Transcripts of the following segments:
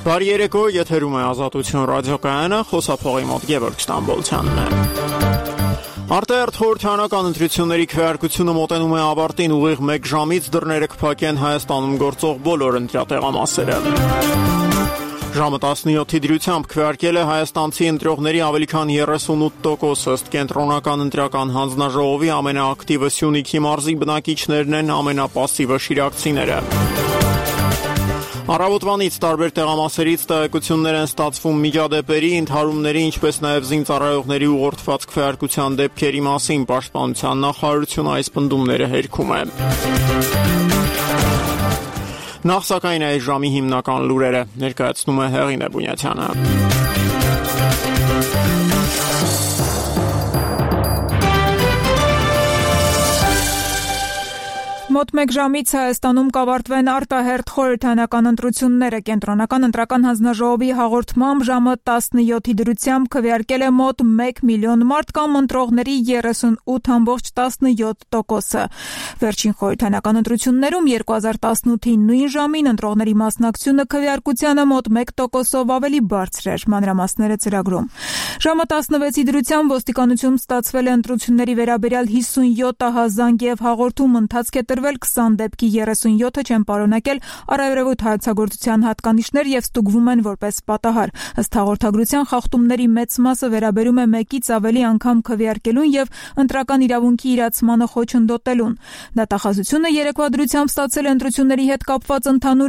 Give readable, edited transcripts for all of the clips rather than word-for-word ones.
Բարի երեկո, եթերում է Ազատություն ռադիոկայանը, խոսափողի մոտ Գևորգ Ստամբոլցյանն է։ Արտահերթ խորհրդարանական ընտրությունների քվեարկությունը մոտենում է ավարտին, ուղիղ 1 ժամից դռները կփակեն Հայաստանում գործող բոլոր ընտրատեղամասերը։ Ժամը 17-ի դրությամբ քվեարկել է հայաստանցի ընտրողների ավելի քան 38%, ըստ կենտրոնական ընտրական հանձնաժողովի ամենաակտիվը Սյունիքի մարզի բնակիչներն են, ամենապասիվը շիրակցիները։ Առավոտվանից տարբեր տեղամասերից տեղեկություններ են ստացվում միջադեպերի, ընդհարումների, ինչպես նաև զինծառայողների ուղղորդված քվեարկության դեպքերի մասին։ Պաշտպանության նախարարությունը այս պնդումները հերքում է։ Նախ սակայն այս ժամի հիմնական լուրերը ներկայացնում է Հեղինե Բունյաթյանը։ Մոտ 1 ժամից Հայաստանում կավարտվեն արտահերթ խորհրդարանական ընտրությունները։ Կենտրոնական ընտրական հանձնաժողովի հաղորդմամբ ժամը 17-ի դրությամբ քվեարկել է մոտ 1 միլիոն մարդ կամ ընտրողների 38.17%-ը։ Վերջին խորհրդարանական ընտրություններում 2018-ի նույն ժամին ընտրողների մասնակցությունը քվեարկությանը մոտ 1%-ով ավելի բարձր էր, մանրամասները ծրագրում։ Ժամը 16-ի դրությամբ ոստիկանությունում ստացվել է ընտրությունների վերաբերյալ 57 ահազանգ եւ հաղորդում ընթացք է տրվել 20 դեպքի 37-ը չեն պարունակել առավելավուտ հայեցագործության հատկանիշներ եւ ստուգվում են որպես պատահար։ Ըստ հաղորդագրության խախտումների մեծ մասը վերաբերում է մեկից ավելի անգամ քվեարկելուն եւ ընտրական իրավունքի իրացմանը խոչընդոտելուն։ Դատախազությունը երեկվա դրությամբ ստացել է ընտրությունների հետ կապված ընդհանուր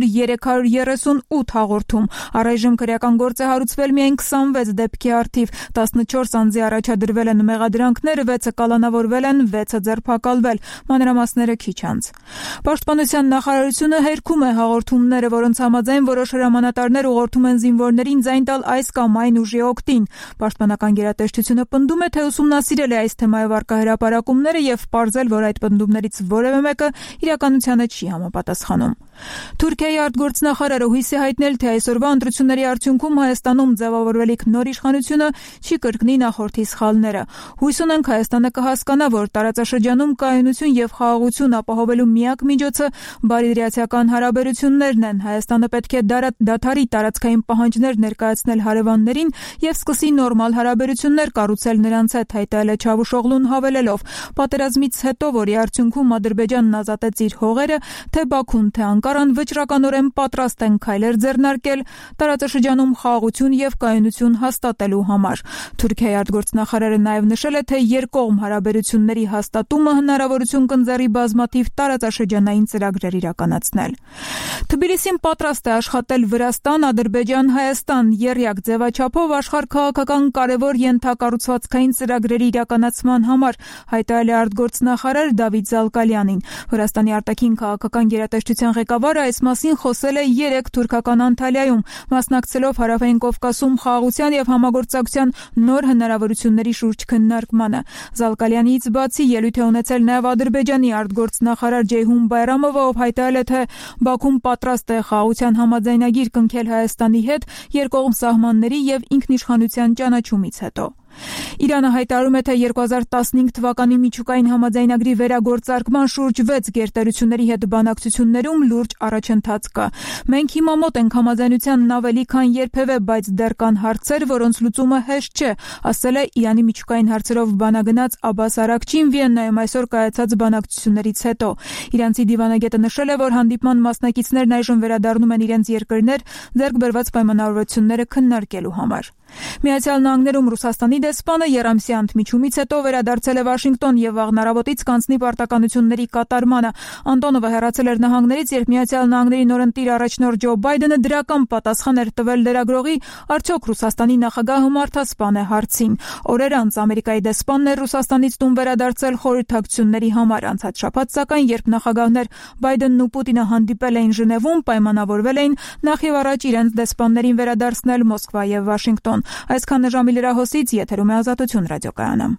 338 հաղորդում։ Առայժմ քրեական գործ է հարուցվել միայն 26 դեպքի առթիվ, 14 անձի առաջադրվել են մեղադրանքներ, 6-ը կալանավորվել են, 6-ը ձերբակալվել։ Մանրամասները քիչ անց։ Պաշտպանության նախարարությունը հերքում է հաղորդումները, որոնց համաձայն որոշ հրամանատարներ ուղղորդում են զինվորներին ձայն տալ այս կամ այն ուժի օգտին։ Պաշտպանական գերատեսչությունը պնդում է, թե ուսումնասիրել է այս թեմայով առկա հրապարակումները եւ պարզել, որ այդ պնդումներից որևէ մեկը իրականությանը չի համապատասխանում։ Թուրքիայի արտգործնախարարը հույս է հայտնել, թե այսօրվա ընտրությունների արդյունքում Հայաստանում ձևավորվելիք նոր իշխանությունը չի կրկնի նախորդի սխալները։ Հույս ունենք Հայաստանը կհասկանա, որ տարածաշրջանում կայունություն եւ խաղաղություն ապահովելու միակ միջոցը բարիդրացիական հարաբերություններն են։ Հայաստանը պետք է դադարի տարածքային պահանջներ ներկայացնել հարևաններին եւ սկսի նորմալ հարաբերություններ կառուցել նրանց հետ, հայտարարել է Չավուշօղլուն հավելելով. պատերազմից հետո, որի արդյունքում Ադրբեջանն ազատեց իր հողերը, թե Բաքուն, թե Անկարան վճռականորեն պատրաստ են քայլեր ձեռնարկել տարածաշրջանում խաղաղություն եւ կայունություն հաստատելու համար։ Թուրքիայի արտգործնախարարը նաեւ նշել է, թե երկկողմ հարաբերությունների հաստատումը հնարավորություն կընձեռի բազմաթիվ տարածաշրջանային ծրագրեր իրականացնել։ Թբիլիսին պատրաստ է աշխատել Վրաստան, Ադրբեջան, Հայաստան եռյակ ձևաչափով աշխարհքաղաքական կարևոր ենթակառուցվածքային ծրագրերի իրականացման համար, հայտարարել է արտգործնախարար Դավիթ Զալկալյանին։ Վրաստանի արտաքին քաղաքական գերատեսչության ղեկավարը այս մասին խոսել է 3 թուրքական Անտալիայում, մասնակցելով Հարավային Կովկասում խաղաղության եւ համագործակցության նոր հնարավորությունների շուրջ քննարկմանը։ Զալկալյանից բացի ելույթ է ունեցել նաեւ Ադրբեջանի արտգործնախարար Ջեյհուն Բայրամովը, ով հայտարարել է, թե Բաքուն պատրաստ է խաղաղության համաձայնագիր կնքել Հայաստանի հետ երկկողմ սահմանների եւ ինքնիշխանության ճանաչումից հետո։ Իրանը հայտարարում է, թե 2015 թվականի միջուկային համաձայնագրի վերագործարկման շուրջ 6 գերտերությունների հետ բանակցություններում լուրջ առաջընթաց կա։ Մենք հիմա մոտ ենք համաձայնությանն ավելի քան երբևէ, բայց դեռ կան հարցեր, որոնց լուծումը հեշտ չէ, ասել է Իրանի միջուկային հարցերով բանագնաց Աբբաս Արաքչին Վիեննայում այսօր կայացած բանակցություններից հետո։ Իրանցի դիվանագետը նշել է, որ հանդիպման մասնակիցներն այժմ վերադառնում են իրենց երկրներ ձեռք բերված պայմանավորվածությունները քննարկելու համար։ Միացյալ Նահանգներում Ռուսաստանի դեսպանը եռամսյա ընդմիջումից հետո վերադարձել է Վաշինգտոն եւ վաղն առավոտից կանցնի պարտականությունների կատարմանը։ Անտոնովը հեռացել էր նահանգներից, երբ Միացյալ Նահանգների նորընտիր առաջնորդ Ջո Բայդենը դրական պատասխան էր տվել լրագրողի, արդյոք Ռուսաստանի նախագահը մարդասպան է հարցին։ Օրեր անց Ամերիկայի դեսպանն էր Ռուսաստանից տուն վերադարձել խորհրդակցությունների համար։ Անցած շաբաթ սակայն, երբ նախագահներ Բայդենն ու Պուտինը հանդիպել էին Ժնևում, պայմանավորվել էին նախ եւ առաջ իրենց դեսպաններին վերադարձնել Մոսկվա եւ Վաշինգտոն։ Այսքանը ժամի լրահոսից, եթերում է Ազատություն ռադիոկայանը։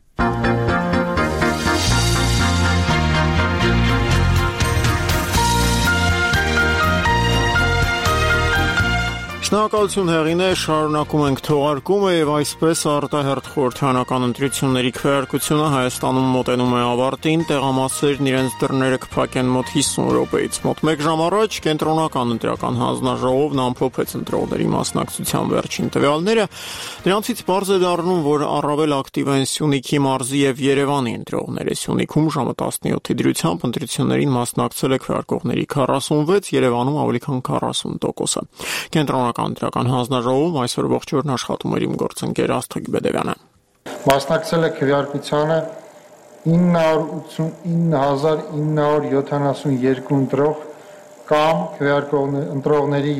Շնորհակալություն հեղինե, շարունակում ենք թողարկումը եւ այսպես արտահերթ խորհրդանական ընտրությունների քվեարկությունը Հայաստանում մոտենում է ավարտին, տեղամասերն իրենց դռները կփակեն մոտ 50 րոպեից մոտ 1 ժամ առաջ կենտրոնական ընտրական հանձնաժողովն ամփոփեց ընտրողների մասնակցության վերջին տվյալները, դրանցից բարձ է դառնում, որ առավել ակտիվ են Սյունիքի մարզի եւ Երևանի ընտրողները, Սյունիքում ժամը 17-ի դրությամբ ընտրություններին մասնակցել է քվեարկողների 46, Երևանում ավելի քան 40%-ը։ Կենտրոնական ընտրական հանձնաժողովում այսօր ողջ օրն աշխատում էր իմ գործընկեր Աստղիկ Բեդևյանը։ Մասնակցել է քվեարկությանը 98972 ընտրող կամ ընտրողների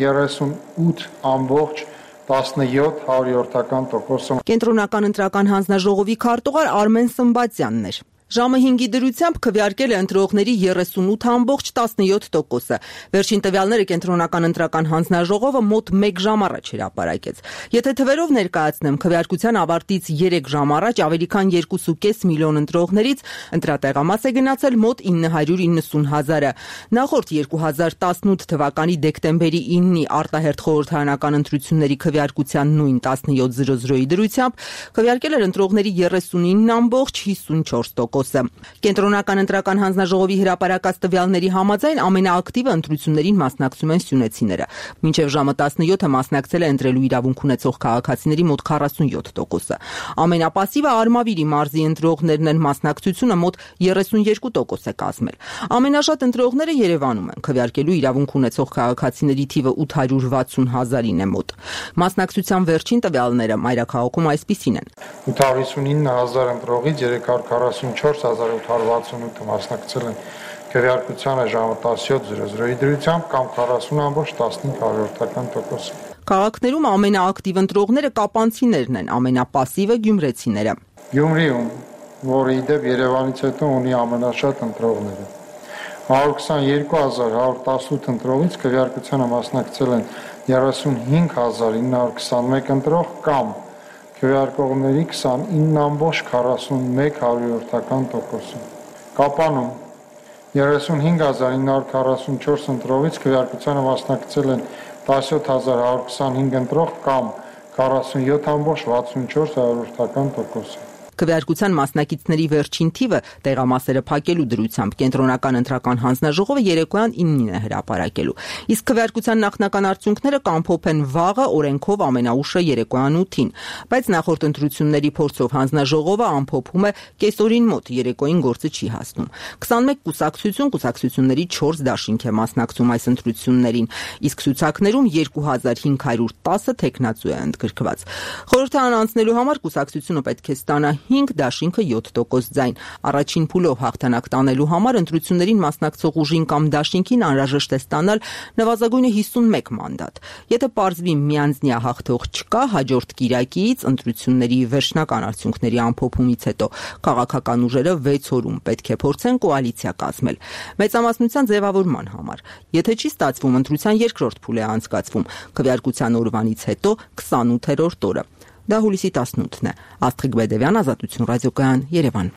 38.17%-ը։ Կենտրոնական ընտրական հանձնաժողովի քարտուղար Արմեն Սմբատյանն էր։ Ժամը 5-ի դրությամբ քվեարկել է ընտրողների 38.17%-ը։ Վերջին տվյալները կենտրոնական ընտրական հանձնաժողովը մոտ 1 ժամ առաջ հրապարակեց։ Եթե թվերով ներկայացնեմ, քվեարկության ավարտից 3 ժամ առաջ ավելի քան 2.5 միլիոն ընտրողներից ընտրատեղամաս է գնացել մոտ 990,000-ը։ Նախորդ 2018 թվականի դեկտեմբերի 9-ի արտահերթ խորհրդարանական ընտրությունների քվեարկության նույն 17:00-ի դրությամբ քվեարկել էր ընտրողների 39.54%։ Կենտրոնական ընտրական հանձնաժողովի հրապարակած տվյալների համաձայն ամենաակտիվը ընտրություններին մասնակցում են սյունեցիները։ Մինչև ժամը 17-ը մասնակցել է ընտրելու իրավունք ունեցող քաղաքացիների մոտ 47%-ը։ Ամենապասիվը Արմավիրի մարզի ընտրողներն են, մասնակցությունը մոտ 32% է կազմել։ Ամենաշատ ընտրողները Երևանում են, քվեարկելու իրավունք ունեցող քաղաքացիների թիվը 860,000-ին է մոտ։ Մասնակցության վերջին տվյալները մայրաքաղաքում այսպիսին են. 859,000 ընտրողից 344,868 մասնակցել են քվեարկությանը ժամը 17:00-ի դրությամբ կամ 40.15%։ Քաղաքներում ամենաակտիվ ընտրողները կապանցիներն են, ամենապասիվը գյումրեցիները։ Գյումրիում, որը իդեպ Երևանից հետո ունի ամենաշատ ընտրողները, 122,118 ընտրողից քվեարկությանը մասնակցել են 35,921 ընտրող կամ քվեարկողների 29.41%։ Կապանում 35,944 ընտրողից քվեարկությանը մասնակցել են 17,125 ընտրող կամ 47.64%։ Քվեարկության մասնակիցների վերջին թիվը տեղամասերը փակելու դրությամբ կենտրոնական ընտրական հանձնաժողովը երեկոյան 9-ին է հրապարակելու։ Իսկ քվեարկության նախնական արդյունքները կամփոփեն վաղը, օրենքով ամենաուշը երեկոյան 8-ին, բայց նախորդ ընտրությունների փորձով հանձնաժողովը ամփոփում է կեսօրին մոտ, երեկոյին գործը չի հասնում։ 21 կուսակցությունների 4 դաշինք է մասնակցում այս ընտրություններին, իսկ ցուցակներում 2510 թեկնածու է ընդգրկված։ Խորհրդարան անցնելու համար կուսակցությունը պետք է ստանա 5 դաշինքը 7% ձայն։ Առաջին փուլով հաղթանակ տանելու համար ընտրություններին մասնակցող ուժին կամ դաշինքին անհրաժեշտ է ստանալ նվազագույնը 51 մանդատ։ Եթե պարզվի միանձնյա հաղթող չկա, հաջորդ կիրակից ընտրությունների վերջնական արդյունքների ամփոփումից հետո քաղաքական ուժերը 6 օրում պետք է փորձեն կոալիցիա կազմել մեծամասնության ձևավորման համար։ Եթե չի ստացվում, ընտրության երկրորդ փուլ է անցկացվում քվեարկության օրվանից հետո 28-րդ օրը։ Դա հուլիսի 18-ն է։ Աստղիկ Բեդևյան, Ազատություն ռադիոկայան, Երևան։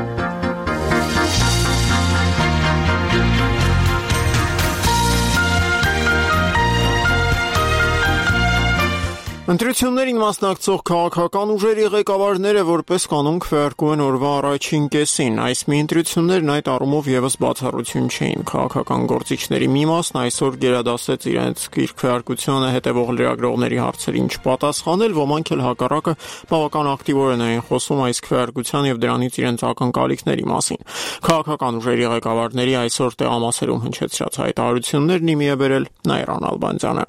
Ընտրություններին մասնակցող քաղաքական ուժերի ղեկավարները որպես կանոն քվեարկում են օրվա առաջին կեսին։ Այս մի ընտրություններն այդ առումով եւս բացառություն չէին։ Քաղաքական գործիչների մի մասն այսօր գերադասեց իրենց քվեարկությանը հետևող լրագրողների հարցերին չպատասխանել, ոմանք էլ հակառակը բավական ակտիվորեն էին խոսում այս քվեարկության եւ դրանից իրենց ակնկալիքների մասին։ Քաղաքական ուժերի ղեկավարների այսօր տեղամասերում հնչեցրած հայտարարություններն իմի է բերել Նաիրան Ալբանդյանը։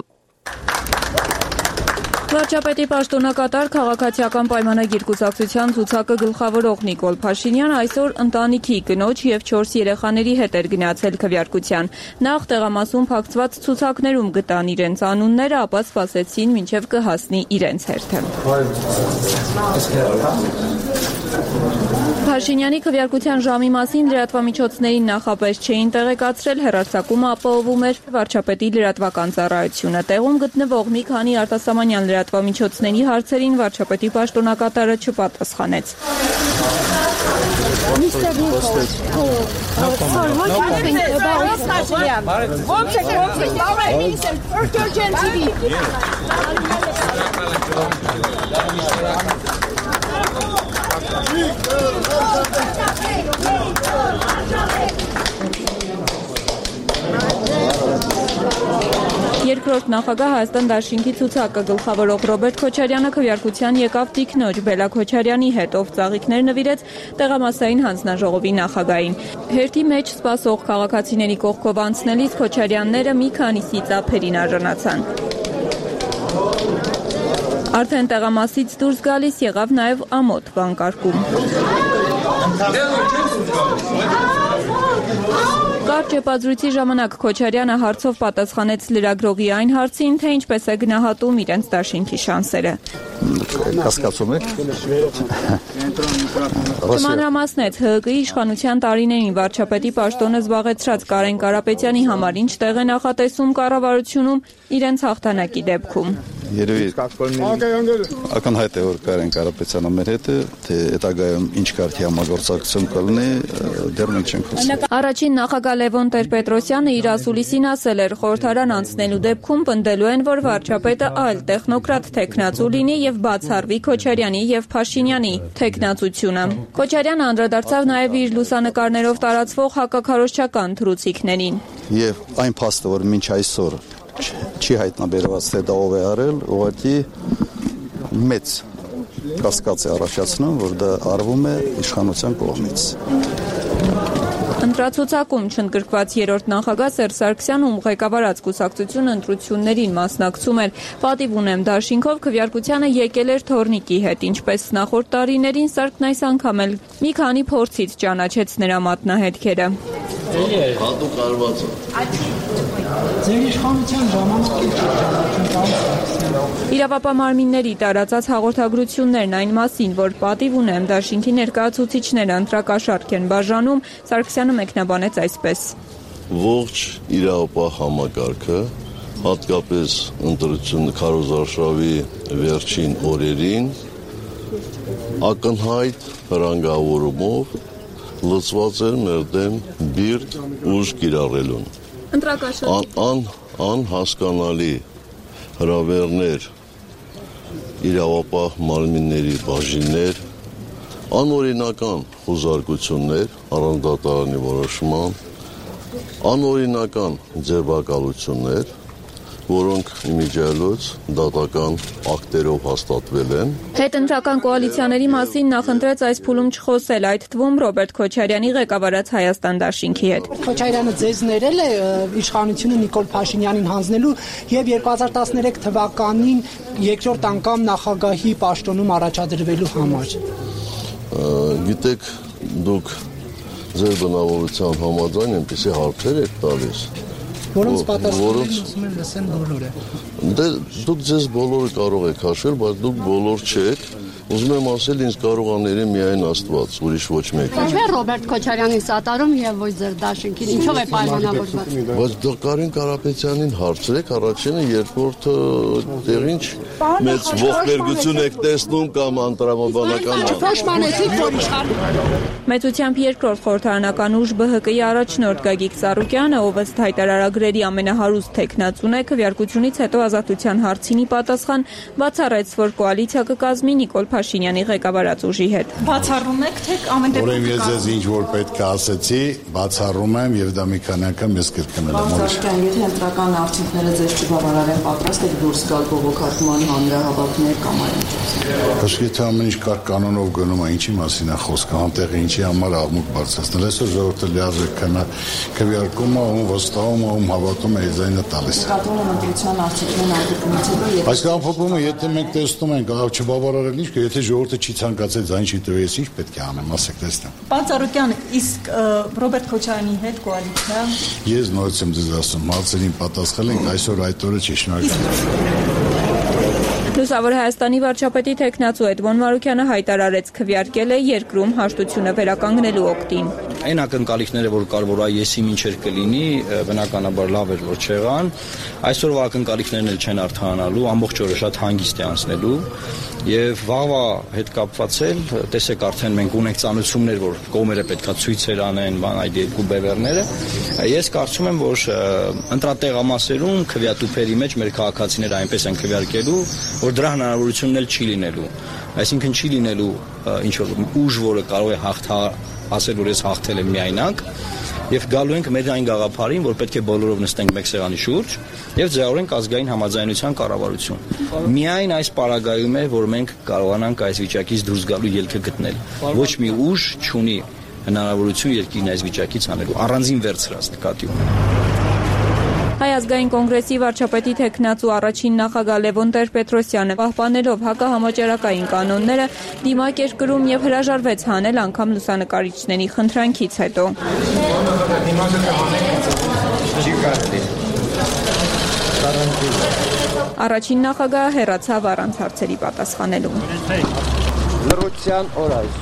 Վարչապետի պաշտոնակատար քաղաքացիական պայմանագիր կուսակցության ցուցակը գլխավորող Նիկոլ Փաշինյանը այսօր ընտանիքի, կնոջ եւ 4 երեխաների հետ էր գնացել քվեարկության։ Նախ տեղամասում փակցված ցուցակներում գտան իրենց անունները, ապա սպասեցին մինչև կհասնի իրենց հերթը։ Փաշինյանի քվեարկության ժամի մասին լրատվամիջոցներին նախապես չէին տեղեկացրել, հեռարձակումը ապահովում էր վարչապետի լրատվական ծառայությունը։ Տեղում գտնվող մի քանի արտասահմանյան լրատվամիջոցների հարցերին վարչապետի պաշտոնակատարը չպատասխանեց։ Mr. Nichols. Sorry, what do you think about One second. Laura Vincent, Urgent TV. Երկրորդ նախագահ Հայաստան դաշինքի ցուցակը գլխավորող Ռոբերտ Քոչարյանը քվեարկության եկավ տիկնոջ Բելա Քոչարյանի հետ, ով ծաղիկներ նվիրեց տեղամասային հանձնաժողովի նախագահին։ Հերթի մեջ սպասող քաղաքացիների կողքով անցնելիս Քոչարյանները մի քանի ծիծափերին արժանացան։ Արդեն տեղամասից դուրս գալիս եղավ նաև ամոթ վանկարկում։ Կարճ ճեպազրույցի ժամանակ Քոչարյանը հարցով պատասխանեց լրագրողի այն հարցին, թե ինչպես է գնահատում իրենց դաշինքի շանսերը։ Կասկածում եք։ Մանրամասնեց ՀՀԿ-ի իշխանության տարիներին վարչապետի պաշտոնը զբաղեցրած Կարեն Կարապետյանի համար ինչ տեղ է նախատեսում կառավարությունում իրենց հաղթանակի դեպքում։ Երևի ակնհայտ է, որ Կարեն Կարապետյանը մեր հետ է, թե հետագայում ինչ կարգի համագործակցություն կլինի, դեռ մենք չենք խոսում։ Առաջին նախագահ Լևոն Տեր-Պետրոսյանը իր ասուլիսին ասել էր, խորհրդարան անցնելու դեպքում պնդելու են, որ վարչապետը այլ տեխնոկրատ թեկնածու լինի եւ բացառվի Քոչարյանի եւ Փաշինյանի թեկնածությունը։ Քոչարյանը անդրադարձավ նաեւ իր լուսանկարներով տարածվող հակաքարոզչական թռուցիկներին։ Եվ այն փաստը, որ մինչ այսօր չի հայտնաբերված, թե դա ով է արել, ուղղակի մեծ կասկած է առաջացնում, որ դա արվում է իշխանության կողմից։ Ընտրացուցակում չընդգրկված երրորդ նախագահ Սերժ Սարգսյանը, ում ղեկավարած կուսակցությունը ընտրություններին մասնակցում էր, պատիվ ունեմ դաշինքով քվեարկությանը եկել էր Թորնիկի հետ, ինչպես նախորդ տարիներին Սարգսն այս անգամ էլ մի քանի փորձից ճանաչեց նրա մատնահետքերը։ Հատուկ արված է։ Ձեր իշխանության ժամանակ Իրավապահ մարմինների տարածած հաղորդագրություններն այն մասին, որ պատիվ ունեմ դաշինքի ներկայացուցիչները ընտրակաշառք են բաժանում, Սարգսյանը մեկնաբանեց այսպես. Ողջ իրավապահ համակարգը, հատկապես ընտրություն քարոզարշավի վերջին օրերին, ակնհայտ հրանգավորումով լծված էր մեր դեմ բիրտ ուժ կիրառելուն։ Անհասկանալի հրավերներ, իրավապահ մարմինների բաժիններ, անօրինական խուզարկություններ առանց դատարանի որոշման, անօրինական ձերբակալություններ, որոնք իմիջիայլոց դատական ակտերով հաստատվել են։ Հետընտրական կոալիցիաների մասին նախընտրեց այս փուլում չխոսել, այդ թվում Ռոբերտ Քոչարյանի ղեկավարած Հայաստան դաշինքի հետ։ Քոչարյանը ձեզ ներել է իշխանությունը Նիկոլ Փաշինյանին հանձնելու եւ 2013 թվականին երկրորդ անգամ նախագահի պաշտոնում առաջադրվելու համար։ Գիտեք, դուք ձեր բնավորության համաձայն այնպիսի հարցեր եք տալիս, որոնց պատասխանին ուզում են լսեն բոլորը։ Դուք ձեզ բոլորը կարող եք հաշվել, բայց դուք բոլոր չեք։ Ուզում եմ ասել, ինձ կարողաների միայն Աստված, ուրիշ ոչ մեկը։ Ինչու է Ռոբերտ Քոչարյանին սատարում եւ ոչ ձեր դաշինքին, ինչով է պայմանավորված։ Բայց դա Կարեն Կարապետյանին հարցրեք, առաջինը, երկրորդը դեռ ինչ մեծ ողբերգություն եք տեսնում կամ անտրամաբանական։ Փոշմանեցիք, որ իշխան։ Մեծությամբ երկրորդ խորհրդարանական ուժ ԲՀԿ-ի առաջնորդ Գագիկ Ծառուկյանը, ով ըստ հայտարարագրերի ամենահարուստ թեկնածուն է, քվեարկությունից հետո ազատության հարցինի պատասխան բացառեց, որ կոալիցիա կկազմի Նիկոլ Փաշինյանի ղեկավարած ուժի հետ։ Բացառում եք, թե ամեն դեպքում։ Ուրեմն ես ձեզ ինչ որ պետք է ասեցի, բացառում եմ եւ դա մի քանի անգամ ես կրկնել եմ։ Բացառական, եթե ընտրական արդյունքները ձեզ չբավարարեն, պատրաստ եք դուրս գալ բողոքարկման հանրահավաքներ կամ այլն։ Իսկ եթե ամեն ինչ կարգ կանոնով գնում է, ինչի մասին է խոսքը, անտեղ ինչի համար աղմուկ բարձրացնել։ Այսօր ժողովուրդը լիարժեք կնա քվեարկում է, ում վստահում է, ում հավատում է, ձայնը տալիս։ Կատոնը ընտրության արդյունքներն անկրկնից հետո։ Այս ամփոփումը եթե մենք տեսնում ենք, չբավարարել ինչ, եթե ժողովուրդը չի ցանկացել ձայն չի տվել, ինչ պետք է անեմ, ասեք տեսնեմ։ Պարոն Ծառուկյան, իսկ Ռոբերտ Քոչարյանի հետ կոալիցիա։ Ես նորից եմ ձեզ ասում, հարցերին պատասխանել ենք, այսօր այդ օրը չի շնորհակալ։ Լուսավոր Հայաստանի վարչապետի տեխնացու Էդմոն Մարուկյանը հայտարարեց քվեարկել է երկրում հաշտությունը վերականգնելու օգտին։ Այն ակնկալիքները, որ կար, որ եսի մինչեր կլինի, բնականաբար լավ էր, որ չեղան։ Այսօրվա ակնկալիքներն էլ չեն արդարանալու, ամբողջ օրը շատ հանգիստ է անցնելու եւ վաղվա հետ կապված էլ տեսեք արդեն մենք ունենք ծանոթություններ, որ կողմերը պետքա ցույցեր անեն, այդ երկու բևեռները։ Ես կարծում եմ, որ ընտրատեղամասերում քվեատուփերի մեջ մեր քաղաքացիները այնպես են քվեարկելու, որ դրա հնարավորությունն էլ չի լինելու։ Այսինքն չի լինելու ինչ որ ուժ, որը կարող է ասել, որ ես հաղթել եմ միայնակ, եւ գալու ենք մեր այն գաղափարին, որ պետք է բոլորով նստենք մեկ սեղանի շուրջ եւ ձևավորենք ազգային համաձայնության կառավարություն։ Միայն այս պարագայում է, որ մենք կարողանանք այս վիճակից դուրս գալու ելքը գտնել։ Ոչ մի ուժ չունի հնարավորություն երկիրն այս վիճակից հանելու, առանձին վերցրած նկատի ունեմ։ Հայ ազգային կոնգրեսի վարչապետի տեխնացու առաջին նախագահ Լևոն Տեր-Պետրոսյանը պահպանելով հակահամաճարակային կանոնները դիմակ էր կրում եւ հրաժարվեց հանել անգամ լուսանկարիչների խնդրանքից հետո։ Առաջին նախագահը հեռացավ առանց հարցերի պատասխանելու։ Լրության օր այս։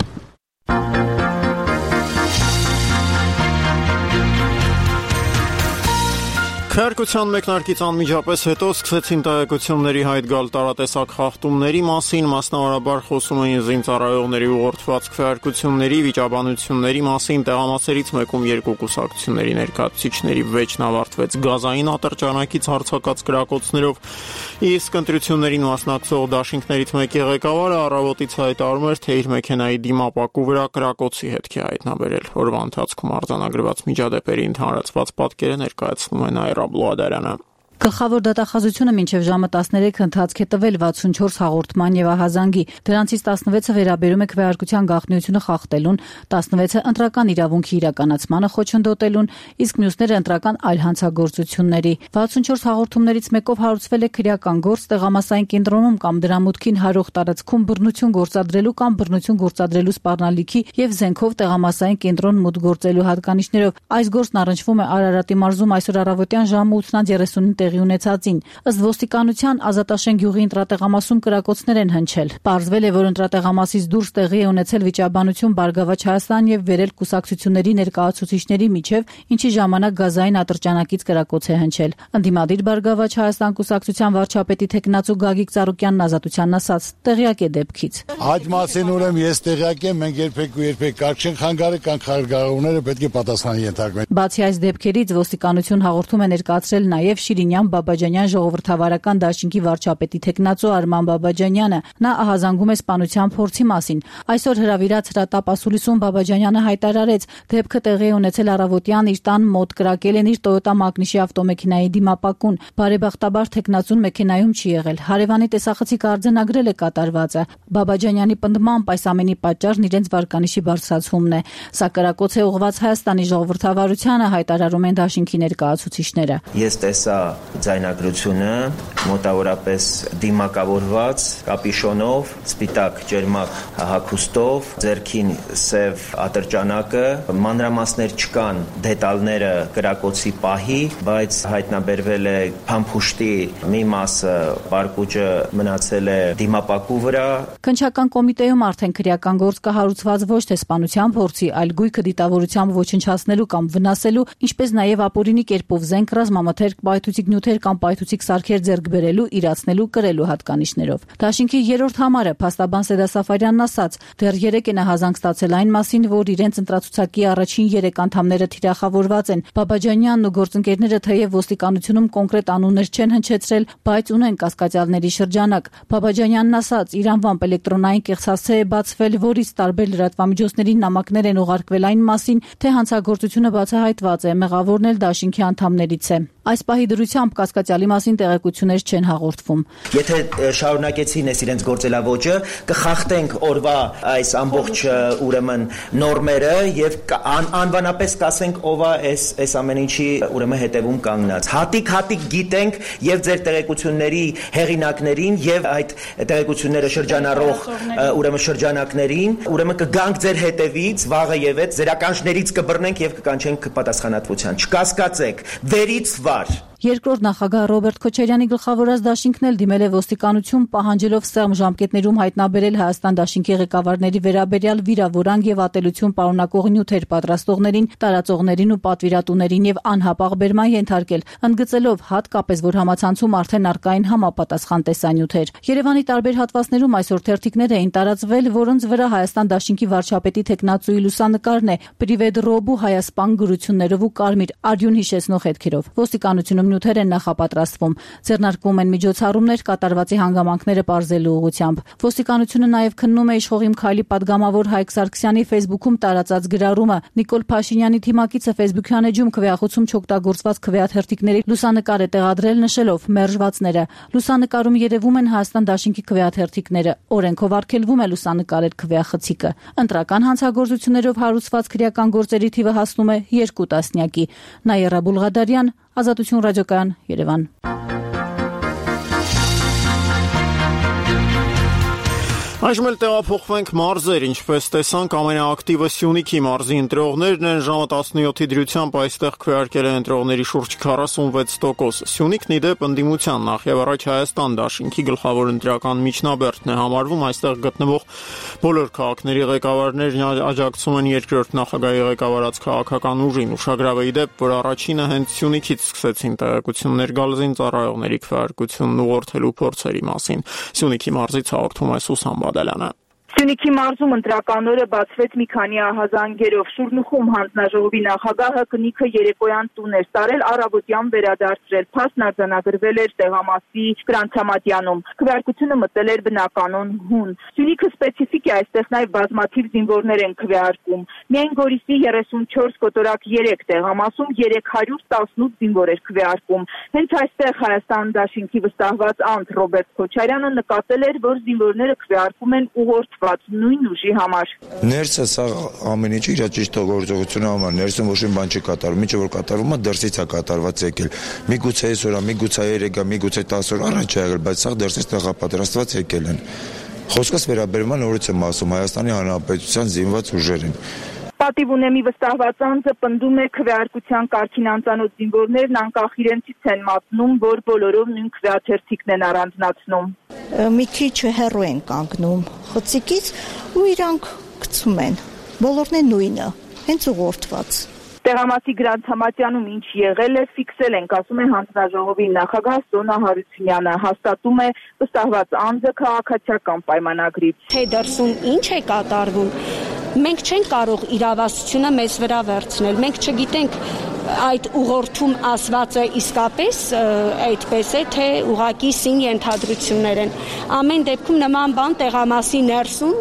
Քվեարկության մեկնարկից անմիջապես հետո սկսեցին տեղեկությունների հայտ գալ տարատեսակ խախտումների մասին, մասնավորաբար խոսում էին զինծառայողների ուղղորդված քվեարկությունների, վիճաբանությունների մասին, տեղամասերից մեկում երկու կուսակցությունների ներկայացուցիչների վեճն ավարտվեց գազային ատրճանակից հարձակած կրակոցներով, իսկ ընտրություններին մասնակցող դաշինքներից մեկի ղեկավարը առավոտից հայտարարում էր, թե իր մեքենայի դիմապակու վրա կրակոցի հետք է հայտնաբերել։ Օրվա ընթացքում արձանագրված միջադեպերի ընդհանրացված պատկերը ներկայացնում են Բլուադարանը։ Գլխավոր դատախազությունը մինչև ժամը 13 ընթացք է տվել 64 հաղորդման եւ ահազանգի։ Դրանցից 16-ը վերաբերում է քվեարկության գաղտնիությունը խախտելուն, 16-ը ընտրական իրավունքի իրականացմանը խոչընդոտելուն, իսկ մյուսները ընտրական այլ հանցագործությունների։ 64 հաղորդումներից մեկով հարուցվել է քրեական գործ տեղամասային կենտրոնում կամ դրա մուտքին հարող տարածքում բռնություն գործադրելու կամ բռնություն գործադրելու սպառնալիքի եւ զենքով տեղամասային կենտրոն մուտք գործելու հատկանիշներով։ Այս գործն առնչվում է Արարատի մարզում այսօր առավոտյան ժամը 8:30-ին տեղի ունեցածին։ Ըստ ոստիկանության Ազատաշեն գյուղի ընտրատեղամասում կրակոցներ են հնչել։ Պարզվել է, որ ընտրատեղամասից դուրս տեղի է ունեցել վիճաբանություն Բարգավաճ Հայաստան եւ վերել կուսակցությունների ներկայացուցիչների միջև, ինչի ժամանակ գազային ատրճանակից կրակոց է հնչել։ Ընդդիմադիր Բարգավաճ Հայաստան կուսակցության վարչապետի տեխնացու Գագիկ Ծառուկյանն Ազատությանն ասաց. տեղյակ է դեպքից։ Այդ մասին ուրեմն ես տեղյակ եմ, մենք երբեք կարգ չենք խանգարել, կան խանգարողները պետք է պատասխանի ենթարկվեն։ Բացի այս դեպքերից ոստիկանություն հաղորդում է ներկայացրել նաեւ Շիրինյան Բաբաջանյան ժողովրդավարական դաշինքի վարչապետի տեխնացու Արման Բաբաջանյանը։ Նա ահազանգում է սպանության փորձի մասին։ Այսօր հրավիրած հրատապ ասուլիսում Բաբաջանյանը հայտարարեց, դեպքը տեղի է ունեցել առավոտյան իր տան մոտ, կրակել են իր Toyota Magnishի ավտոմեքենայի դիմապակուն։ Բարեբախտաբար տեխնացուն մեքենայում չի եղել։ Հարևանի տեսախցիկը արձանագրել է կատարվածը։ Բաբաջանյանի պնդմամբ այս ամենի պատճառն իրենց վարկանիշի բարձրացումն է։ Սա կրակոց է ուղղված Հայաստանի ժողովրդավարությանը, հայտարարում են դաշինքի ներկայացուցիչները։ Ես տեսա ձայնագրությունը մոտավորապես դիմակավորված կապիշոնով, սպիտակ ջերմակ հագուստով, ձեռքին սև ատրճանակը, մանրամասներ չկան դետալները կրակոցի պահի, բայց հայտնաբերվել է փամփուշտի մի մասը, պարկուճը մնացել է դիմապակու վրա։ Քննչական կոմիտեում արդեն քրեական գործ կհարուցված ոչ թե սպանության փորձի, այլ գույքը դիտավորությամբ ոչնչացնելու կամ վնասելու, ինչպես նաև ապօրինի կերպով զենք ռազմամթերք, պայթուցիկ նյութեր կամ պայթուցիկ սարքեր ձեռք բերելու, իրացնելու, կրելու հատկանիշներով։ Դաշինքի երրորդ համարը փաստաբան Սեդա Սաֆարյանն ասաց, դեռ 3 են ահազանգ ստացել այն մասին, որ իրենց ընտրացուցակի առաջին 3 անդամները թիրախավորված են։ Բաբաջանյանն ու գործընկերները թեև ոստիկանությունում կոնկրետ անուններ չեն հնչեցրել, բայց ունեն կասկածյալների շրջանակ։ Բաբաջանյանն ասաց, իր անվամբ էլեկտրոնային կեղծասցե է բացվել, որից տարբեր լրատվամիջոցներին նամակներ են ուղարկվել այն մասին, թե հանցագործությունը բացահայտված է, մեղավորն էլ դաշինքի անդամներից է։ Այս պահի դրությամբ կասկածյալի մասին տեղեկություններ չեն հաղորդվում։ Եթե շարունակեցին իրենց գործելավոճը, կխախտենք օրվա այս ամբողջ ուրեմն նորմերը եւ անվանապես կասենք ով է այս ամեն ինչի ուրեմն հետևում կանգնած։ Հատիկ գիտենք եւ ձեր տեղեկությունների հեղինակներին եւ այդ տեղեկությունները շրջանառող ուրեմն շրջանակներին, ուրեմն կգանք ձեր հետևից, վաղը եւ այդ ձեր ականջներից կբռնենք եւ կկանչենք պատասխանատվության։ Չկասկածեք, վերից վար Երկրորդ նախագահ Ռոբերտ Քոչարյանի գլխավորած դաշինքն էլ դիմել է ոստիկանություն, պահանջելով սեղմ ժամկետներում հայտնաբերել Հայաստան դաշինքի ղեկավարների վերաբերյալ վիրավորանք եւ ատելություն պարունակող նյութեր պատրաստողներին, տարածողներին ու պատվիրատուներին եւ անհապաղ բերման ենթարկել, ընդգծելով հատկապես, որ համացանցում արդեն առկային համապատասխան տեսանյութեր։ Երևանի տարբեր հատվածներում այսօր թերթիկներ էին տարածվել, որոնց վրա Հայաստան դաշինքի վարչապետի տեխնացուի լուսանկարն է Պրիվեդ Ռոբու հայասպան գրություններով ու կարմիր արյուն հիշեցնող հետքերով։ Ոստիկանությունում նյութեր են նախապատրաստվում, ձեռնարկվում են միջոցառումներ կատարվածի հանգամանքները պարզելու ուղղությամբ։ Ոստիկանությունը նաև քննում է իշխող Իմ քայլի պատգամավոր Հայկ Սարգսյանի Facebook-ում տարածած գրառումը։ Նիկոլ Փաշինյանի թիմակիցը Facebook-յան էջում քվեախոցում չօգտագործված քվեաթերթիկների լուսանկար է տեղադրել, նշելով մերժվածները։ Լուսանկարում երևում են Հայաստան դաշինքի քվեաթերթիկները։ Օրենքով արգելվում է լուսանկարել քվեախցիկը։ Ընտրական հանցագործություններով հարուցված քրեական գործերի թիվը հասնում է 2 տասնյակի։ Նաիրա Բուլղադարյան, Ազատություն ռադիոկայան, Երևան։ Այժմ էլ տեղափոխվենք մարզեր, ինչպես տեսանք, ամենաակտիվը Սյունիքի մարզի ընտրողներն են, ժամը 17-ի դրությամբ այստեղ քվեարկել են ընտրողների շուրջ 46%։ Սյունիքն ի դեպ ընդդիմության նախ եւ առաջ Հայաստան դաշինքի գլխավոր ընտրական միջնաբերդն է համարվում, այստեղ գտնվող բոլոր քաղաքների ղեկավարներն աջակցում են երկրորդ նախագահի ղեկավարած քաղաքական ուժին։ Ուշագրավ է ի դեպ, որ առաջինը հենց Սյունիքից սկսեցին տեղեկություններ գալ զինծառայողների քվեարկությունն ուղղորդելու փորձերի մասին։ Սյունիքի մարզից հաղորդում է Սուսան Բադալյանը։ Սյունիքի մարզում ընտրական օրը բացվեց մի քանի ահազանգերով։ Շուրնուխում հանձնաժողովի նախագահը կնիքը երեկոյան տուն էր տարել, առավոտյան վերադարձրել։ Փաստն արձանագրվել էր Տեղամասի Կրանցամատյանում։ Քվեարկությունը մտել էր բնականոն հուն։ Սյունիքը սպეციფիկ է, այստեղ նաև բազմաթիվ զինվորներ են քվեարկում։ Միայն Գորիսի 34 կոտորակ 3 Տեղամասում 318 զինվոր էր քվեարկում։ Հենց այստեղ Հայաստան դաշինքի վստահված անձ Ռոբերտ Քոչարյանը նկատել էր, որ զինվորները քվեարկում են ուղղորդված նույն ուժի համար։ Ներսը սա ամեն ինչը իր ճիշտ գործողությունը համար, ներսում ոչ մի բան չի կատարվում, ինչը որ կատարվում է դրսից է կատարված եկել։ Միգուցե այսօր, միգուցե երեգա, միգուցե 10 օր առաջ է եղել, բայց սա դրսից տեղապատրաստված եկել են։ Խոսքս վերաբերում է նորից եմ ասում Հայաստանի Հանրապետության զինված ուժերին։ Պատիվ ունեմի վստահված անձը պնդում է քվեարկության կարգին անծանոթ զինվորներն անկախ իրենցից են մատնում, որ բոլորով նույն քվեաթերթիկն են առանձնացնում։ Մի քիչ հեռու են կանգնում խցիկից ու իրանք գցում են։ Բոլորն են նույնը, հենց ուղղորդված։ Տեղամասի Գրանցամատյանում ինչ եղել է, ֆիքսել ենք, ասում է հանձնաժողովի նախագահ Սոնա Հարությունյանը, հաստատում է վստահված անձը քաղաքացիական պայմանագրից։ Թե դրսում ինչ է կատարվում, մենք չենք կարող իրավասությունը մեզ վրա վերցնել, մենք չգիտենք այդ ուղղորդում ասվածը իսկապես այդպես է, թե ուղղակի սին ենթադրություններ են։ Ամեն դեպքում նման բան Տեղամասի ներսում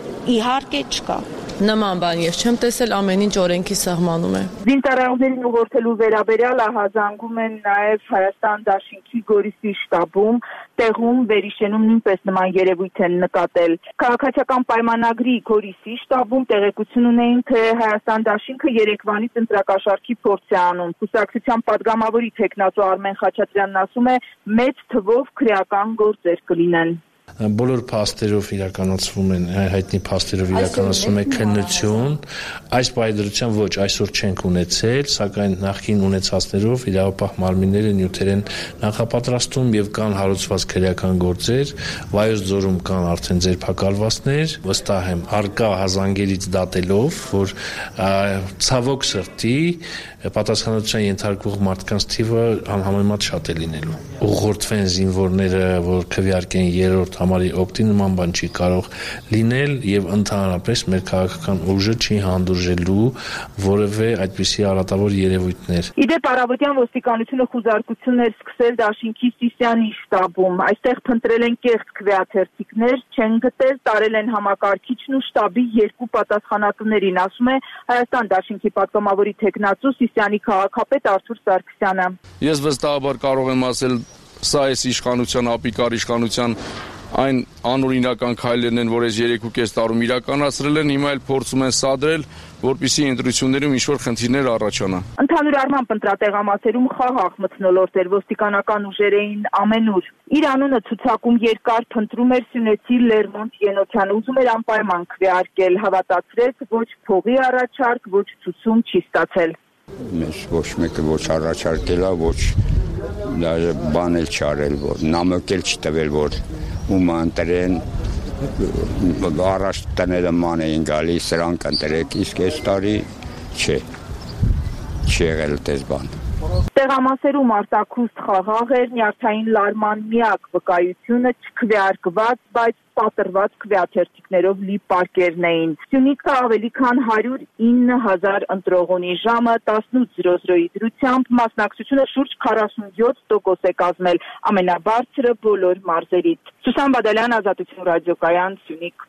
իհարկե չկա։ Նման բան ես չեմ տեսել, ամեն ինչ օրենքի սահմանում է։ Զինծառայողներին ուղղորդելու վերաբերյալ ահազանգում են նաև Հայաստան դաշինքի Գորիսի շտաբում, տեղում վերիշենում նույնպես նման երևույթ են նկատել։ Քաղաքացիական պայմանագրի Գորիսի շտաբում տեղեկություն ունեին, թե Հայաստան դաշինքը երեկվանից ընտրակաշառքի փորձ է անում։ Կուսակցության падգամավորի տեխնացու Արմեն Խաչատրյանն ասում է, մեծ թվով քրեական գործեր կլինեն։ Բոլոր փաստերով իրականացվում են, հայտնի փաստերով իրականացվում է քննություն, այս պայդրության ոչ այսօր չենք ունեցել, սակայն նախկին ունեցածներով իրավապահ մարմինները նյութեր են նախապատրաստում եւ կան հարուցված քրեական գործեր, Վայոց ձորում կան արդեն ձերբակալվածներ, վստահ եմ արկա հազանգերից դատելով, որ ցավոք սրտի պատասխանատվության ենթարկվող մարդկանց թիվը անհամեմատ շատ է լինելու։ Ուղղորդվեն զինվորները, որ քվեարկեն երրորդ համարի օգտի նման բան չի կարող լինել եւ ընդհանրապես մեր քաղաքական ուժը չի հանդուրժելու որևէ այդպիսի արատավոր երևույթներ։ Իդեպ առավոտյան ոստիկանությունը խուզարկություն էր սկսել դաշինքի Սիսյանի շտաբում։ Այստեղ փնտրել են կեղծ քվեաթերթիկներ, չեն գտել, տարել են համակարգիչն ու շտաբի 2 պատասխանատուներին, ասում է Հայաստան դաշինքի պատգամավորի տեխնացու Սիսյանի քաղաքապետ Արթուր Սարգսյանը։ Ես վստահաբար կարող եմ ասել, սա է իշխանության, ապիկար իշխանության այն անօրինական քայլերն են, որ այս 3.5 տարում իրականացրել են, հիմա էլ փորձում են սադրել, որպեսզի ընտրություններում ինչ-որ խնդիրներ առաջանա։ Ընդհանուր առմամբ ընտրատեղամասերում խաղաղ մթնոլորտ էր, ոստիկանական ուժեր էին ամենուր։ Իր անունը ցուցակում երկար փնտրում էր Սյունեցի Լերմոնտ Ենոթյանը, ուզում էր անպայման քվեարկել, հավատացրեց, ոչ փողի առաջարկ, ոչ ցուցում չի ստացել։ Մեզ ոչ մեկը ոչ առաջարկելա, ոչ Դաժե բան էլ չարել, որ նամակ էլ չտվել, որ ում ընտրեն առաջ տները ման էին գալիս, սրանք ընտրեք, իսկ այս տարի չի եղել տես բան։ Տեղամասերում արտաքուստ խաղաղ էր, նյարդային լարման միակ վկայությունը չքվեարկված, բայց պատրված քվեաթերթիկներով լի պարկերն էին։ Սյունիքը ավելի քան 109,000 ընտրող ունի, ժամը 18:00-ի դրությամբ մասնակցությունը շուրջ 47% է կազմել, ամենաբարձրը բոլոր մարզերից։ Սուսան Բադալյան, Ազատություն ռադիոկայան, Սյունիք։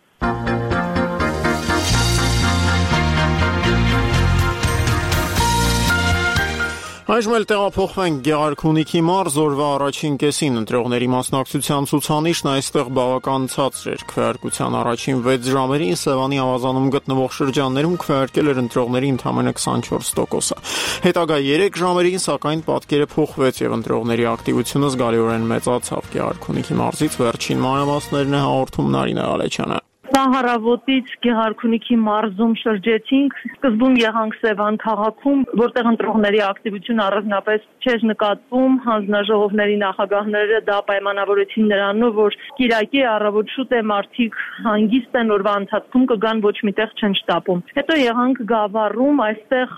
Այժմ էլ տեղափոխվենք Գեղարքունիքի մարզ, օրվա առաջին կեսին ընտրողների մասնակցության ցուցանիշն այստեղ բավական ցածր էր։ Քվեարկության առաջին 6 ժամերին Սևանի ավազանում գտնվող շրջաններում քվեարկել էր ընտրողների ընդամենը 24%-ը։ Հետագա 3 ժամերին սակայն պատկերը փոխվեց եւ ընտրողների ակտիվությունը զգալիորեն մեծացավ։ Գեղարքունիքի մարզից վերջին մանրամասներն է հաղորդում Նարինե Ալեչյանը։ Սահարավոտից Գեղարքունիքի մարզում շրջեցինք, սկզբում եղանք Սևան քաղաքում, որտեղ ընտրողների ակտիվությունը առանձնապես չէր նկատվում, հանձնաժողովների նախագահները դա պայմանավորեցին նրանով, որ Կիրակի առավոտ շուտ է մարդիկ հանգիստ են, օրվա ընթացքում կգան, ոչ միտեղ չեն շտապում։ Հետո եղանք Գավառում, այստեղ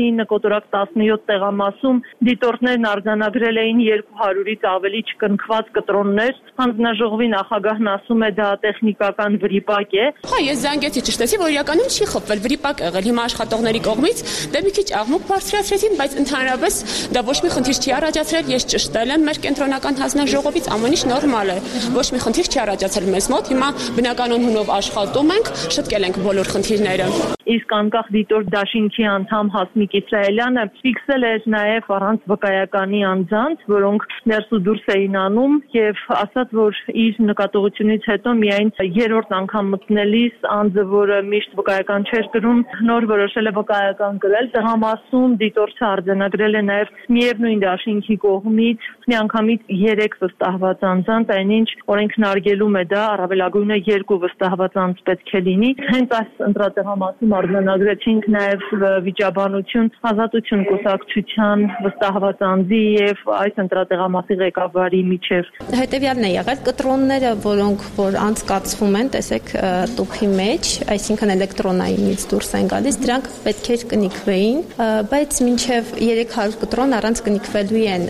19/17 տեղամասում դիտորդներն արձանագրել էին 200-ից ավելի չկնքված կտրոններ, հանձնաժողովի նախագահն ասում է դա տեխնիկական վրիպակ է։ Հա, ես զանգեցի, ճշտեցի, որ իրականում չի խփվել, վրիպակ եղել։ Հիմա աշխատողների կողմից դե մի քիչ աղմուկ բարձրացրեցին, բայց ընդհանրապես դա ոչ մի խնդիր չի առաջացրել, ես ճշտել եմ մեր կենտրոնական հանձնաժողովից, ամեն ինչ նորմալ է։ Ոչ մի խնդիր չի առաջացել մեզ մոտ, հիմա բնականon հունով աշխատում ենք, շտկել ենք բոլոր խնդիրները։ Իսկ անկախ դիտորդ դաշինքի անդամ Հասմիկ Իսրայելյանը ֆիքսել էր նաև առանց վկայականի անձանց, որոնք ներս ու դուրս էին անում եւ ասաց, որ իր նկատողությունից հետո միայն երրորդ անգամ մտնելիս անձը, որը միշտ վկայական չէր կրում, նոր որոշել է վկայական կրել։ Տեղամասում դիտորդը արձանագրել է նաև միևնույն դաշինքի կողմից միանգամից 3 վստահված անձանց, այնինչ օրենքն արգելում է դա, առավելագույնը 2 վստահված անձ պետք է լինի։ Հենց այս ընտրատեղամասում արձանագրեցինք նաև վիճաբանություն, ազատություն կուսակցության վստահված անձի եւ այս ընտրատեղամասի ղեկավարի միջև։ Հետևյալն է եղել կտրոնները, որոնք որ անցկացվում են, տեսեք տուփի մեջ, այսինքն էլեկտրոնայինից դուրս են գալիս, դրանք պետք է կնիկվեին, բայց մինչև 300 կտրոն առանց կնիկվելու են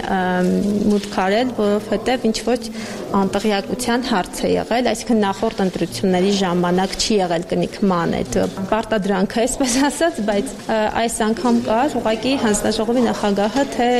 մուտք արել, որովհետեւ ինչ ոչ անտեղյակության հարց է եղել, այսինքն նախորդ ընտրությունների ժամանակ չի եղել կնիկման այդ պարտադրանքը, այսպես ասած, բայց այս անգամ կար ուղղակի հանձնաժողովի նախագահը, թե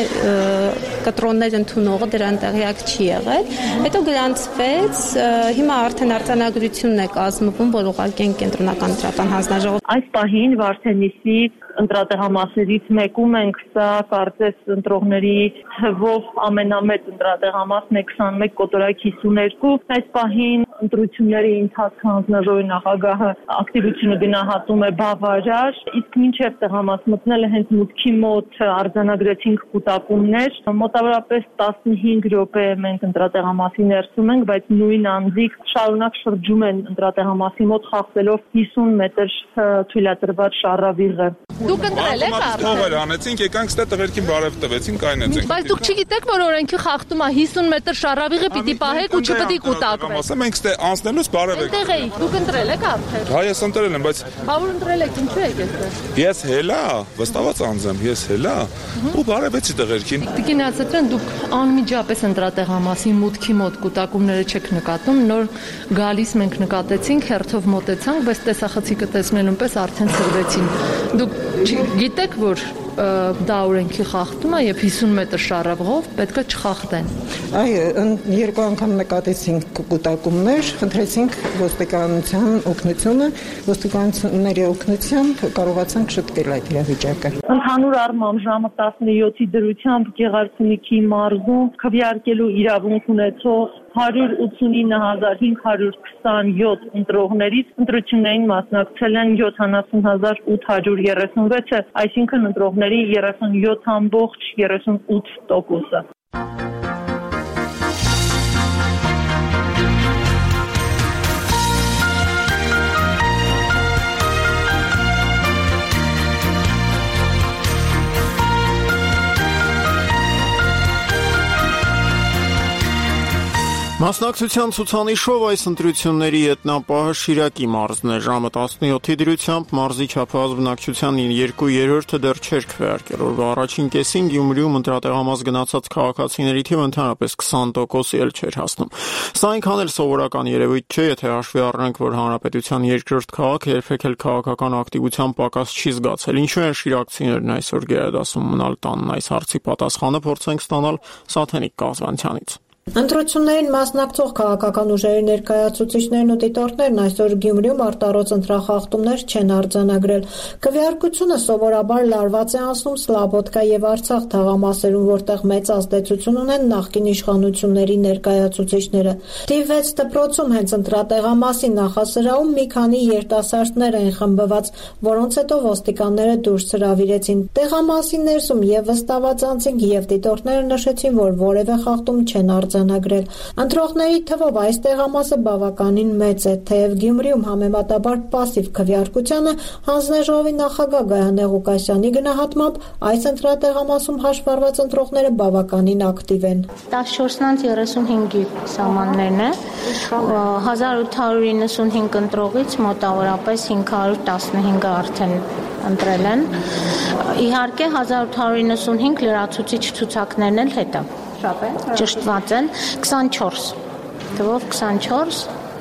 կտրոններ ընդունողը դրան տեղյակ չի եղել, հետո գրանցվեց, հիմա արդեն արձանագրությունն է կազմվում, որ ուղղակի կենտրոնական ընտրական հանձնաժողով։ Այս պահին Վարդենիսի ընտրատեղամասներից մեկում ենք, սա կարծես ընտրողների թվով ամենամեծ ընտրատեղամասն է 21 կոտորակ 52, այս պահին ընտրությունների ընթացքը հանձնաժողովի նախագահը ակտիվությունը գնահատում է բավարար, իսկ մինչև տեղամաս մտնելը հենց մուտքի մոտ արձանագրեցինք կուտակումներ, մոտավորապես 15 րոպե մենք ընտրատեղամասի ներսում ենք, բայց նույն անձիկ շարունակ շրջում են ընտրատեղամասի մոտ խախտելով 50 մետր թույլատրված շառավիղը։ Դուք ընտրել եք արդեն։ Թողեր անեցինք, եկանք ստե տղերքին բարև տվեցինք, այնեցինք։ Բայց դուք չգիտեք, որ օրենքի խախտում է 50 մետր շառավիղը պիտի պահեք ու չպետք է կուտակվեք։ Ասա մենք ստե անցնելուց բարև եք։ Այնտեղ էիք, դուք ընտրել եք արդեն։ Հա, ես ընտրել եմ, բայց Բավոր ընտրել եք, ինչու եք այստեղ։ Ես հելա, վստահված անձ եմ, ես հելա ու բարևեցի տղերքին։ Տիկին Ասատրյան, դուք անմիջապես ընտրատեղամասի մուտքի մոտ կուտակումները չեք նկատում, նոր գալիս մենք նկատեցինք, հերթով մոտեցանք, բայց տեսախցիկը տեսնելուն պես արդեն սրվեցին։ Դուք գիտեք, որ դա օրենքի խախտում է եւ 50 մետր շառավղով պետք է չխախտեն։ Այո, երկու անգամ նկատեցինք կուտակումներ, խնդրեցինք ոստիկանության օգնությունը, ոստիկանությունների օգնությամբ կարողացանք շտկել այդ իրավիճակը։ Ընդհանուր առմամբ ժամը 17-ի դրությամբ Գեղարքունիքի մարզում քվեարկելու իրավունք ունեցող 189,527 ընտրողներից ընտրություններին մասնակցել են 70,836-ը, այսինքն ընտրողների 37.38%-ը։ Մասնակցության ցուցանիշով այս ընտրությունների ետնապահը Շիրակի մարզն է։ Ժամը 17-ի դրությամբ մարզի չափահաս բնակչության 2/3-ը դեռ չէր քվեարկել։ Օրվա առաջին կեսին Գյումրիում ընտրատեղամաս գնացած քաղաքացիների թիվը ընդհանրապես 20%-ի էլ չէր հասնում։ Սա այնքան էլ սովորական երևույթ չէ, եթե հաշվի առնենք, որ հանրապետության երկրորդ քաղաքը երբեք էլ քաղաքական ակտիվության պակաս չի զգացել։ Ինչու են շիրակցիներն այսօր գերադասում մնալ տանն, այս հարցի պատասխանը փորձենք ստանալ Սաթենիկ Կազվանցյանից։ Ընտրություններին մասնակցող քաղաքական ուժերի ներկայացուցիչներն ու դիտորդներն այսօր Գյումրիում արտառոց ընտրախախտումներ չեն արձանագրել։ Քվեարկությունը սովորաբար լարված է անցնում Սլաբոդկա եւ Արցախ թաղամասերում, որտեղ մեծ ազդեցություն ունեն նախկին իշխանությունների ներկայացուցիչները։ Թիվ 6 դպրոցում հենց ընտրատեղամասի նախասրահում մի քանի երիտասարդներ են խմբված, որոնց հետո ոստիկանները դուրս հրավիրեցին։ Տեղամասի ներսում եւ վստահված անձինք եւ դիտորդները նշեցին, որ որևէ խախտում չեն արձանագրել։ Ընտրողների թվով այս տեղամասը բավականին մեծ է, թեև Գյումրիում համեմատաբար պասիվ քվեարկությանը հանձնաժողովի նախագահ Գայանե Ղուկասյանի գնահատմամբ այս ընտրատեղամասում հաշվառված ընտրողները բավականին ակտիվ են։ 14-35-ի սահմաններն է, 1895 ընտրողից մոտավորապես 515-ը արդեն ընտրել են։ Իհարկե 1895 լրացուցիչ ցուցակներն էլ հետը ճշտված են 24 թվով 24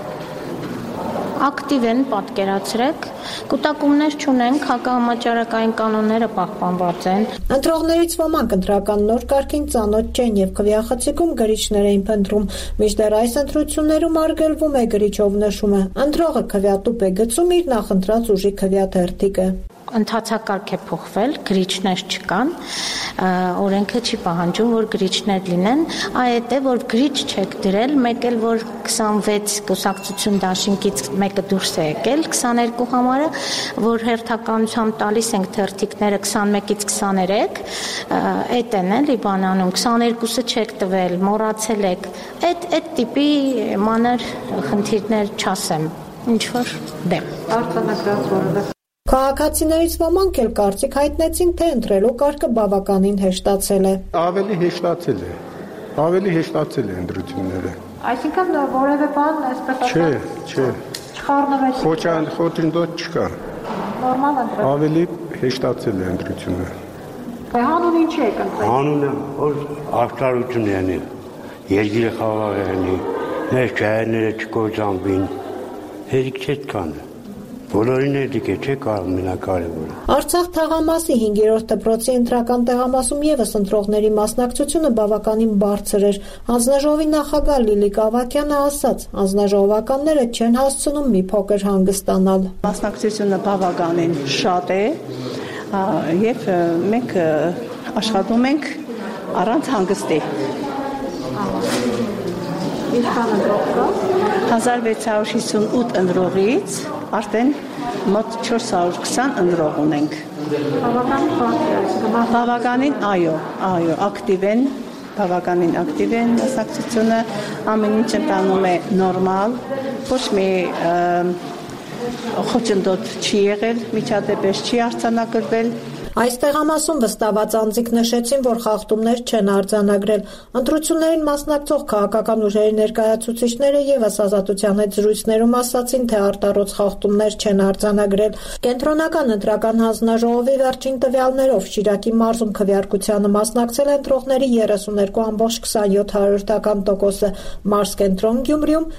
ակտիվ են, պատկերացրեք, կուտակումներ չունենք, հակահամաճարակային կանոնները պահպանված են։ Ընտրողներից ոմանք ընտրական նոր կարգին ծանոթ չեն եւ քվեախցիկում գրիչներ էին փնտրում, մինչդեռ այս ընտրություններում արգելվում է գրիչով նշումը։ Ընտրողը քվեատուփ է գցում իր նախընտրած ուժի քվեաթերթիկը։ Ընթացակարգ է փոխվել, գրիչներ չկան, օրենքը չի պահանջում, որ գրիչներ լինեն, այդ է, որ գրիչ չեք դրել, մեկ էլ որ 26 կուսակցություն դաշինքից մեկը դուրս է եկել, 22 համարը, որ հերթականությամբ տալիս ենք թերթիկները 21-ից 23, այդ են էլի բանանում, 22-ը չեք տվել, մոռացել եք, այդ տիպի մանր խնդիրներ չասեմ, ինչ որ դեմ։ Արձանագրած որևէ Քաղաքացիներից ոմանք էլ կարծիք հայտնեցին, թե ընտրելու կարգը բավականին հեշտացել է։ Ավելի հեշտացել է ընտրությունները։ Այսինքն որևէ բան այսպես Չէ։ Չխառնվեց։ Խոչընդոտ չկա։ Նորմալ ընտրել։ Ավելի հեշտացել է ընտրությունը։ Հանուն ինչի եք ընտրել։ Հանունը որ արտարություն անի, երկիրը խաղաղ անի, ներկայացները չկործանվին, հերիք չկան։ Բոլորին էլ դիք չէ կարող մենակարևորը։ Արցախ թաղամասի 5-րդ դպրոցի ընտրական տեղամասում եւս ընտրողների մասնակցությունը բավականին բարձր էր։ Հանձնաժողովի նախագահ Լիլիկ Ավագյանը ասաց, հանձնաժողովականները չեն հասցնում մի փոքր հանգստանալ։ Մասնակցությունը բավականին շատ է եւ մենք աշխատում ենք առանց հանգստի։ Ինչքան ընտրող կա։ 1658 ընտրողից արդեն մոտ 420 ընտրող ունենք։ Բավականին, այո, ակտիվ են մասնակցությունը, ամեն ինչ ընթանում է նորմալ, ոչ մի խոչընդոտ չի եղել, միջադեպեր չի արձանագրվել։ Այս տեղամասում վստահված անձինք նշեցին, որ խախտումներ չեն արձանագրել։ Ընտրություններին մասնակցող քաղաքական ուժերի ներկայացուցիչները եւս Ազատության հետ զրույցներում ասացին, թե արտառոց խախտումներ չեն արձանագրել։ Կենտրոնական ընտրական հանձնաժողովի վերջին տվյալներով Շիրակի մարզում քվեարկությանը մասնակցել են ընտրողների 32.27%, մարզկենտրոն Գյումրիում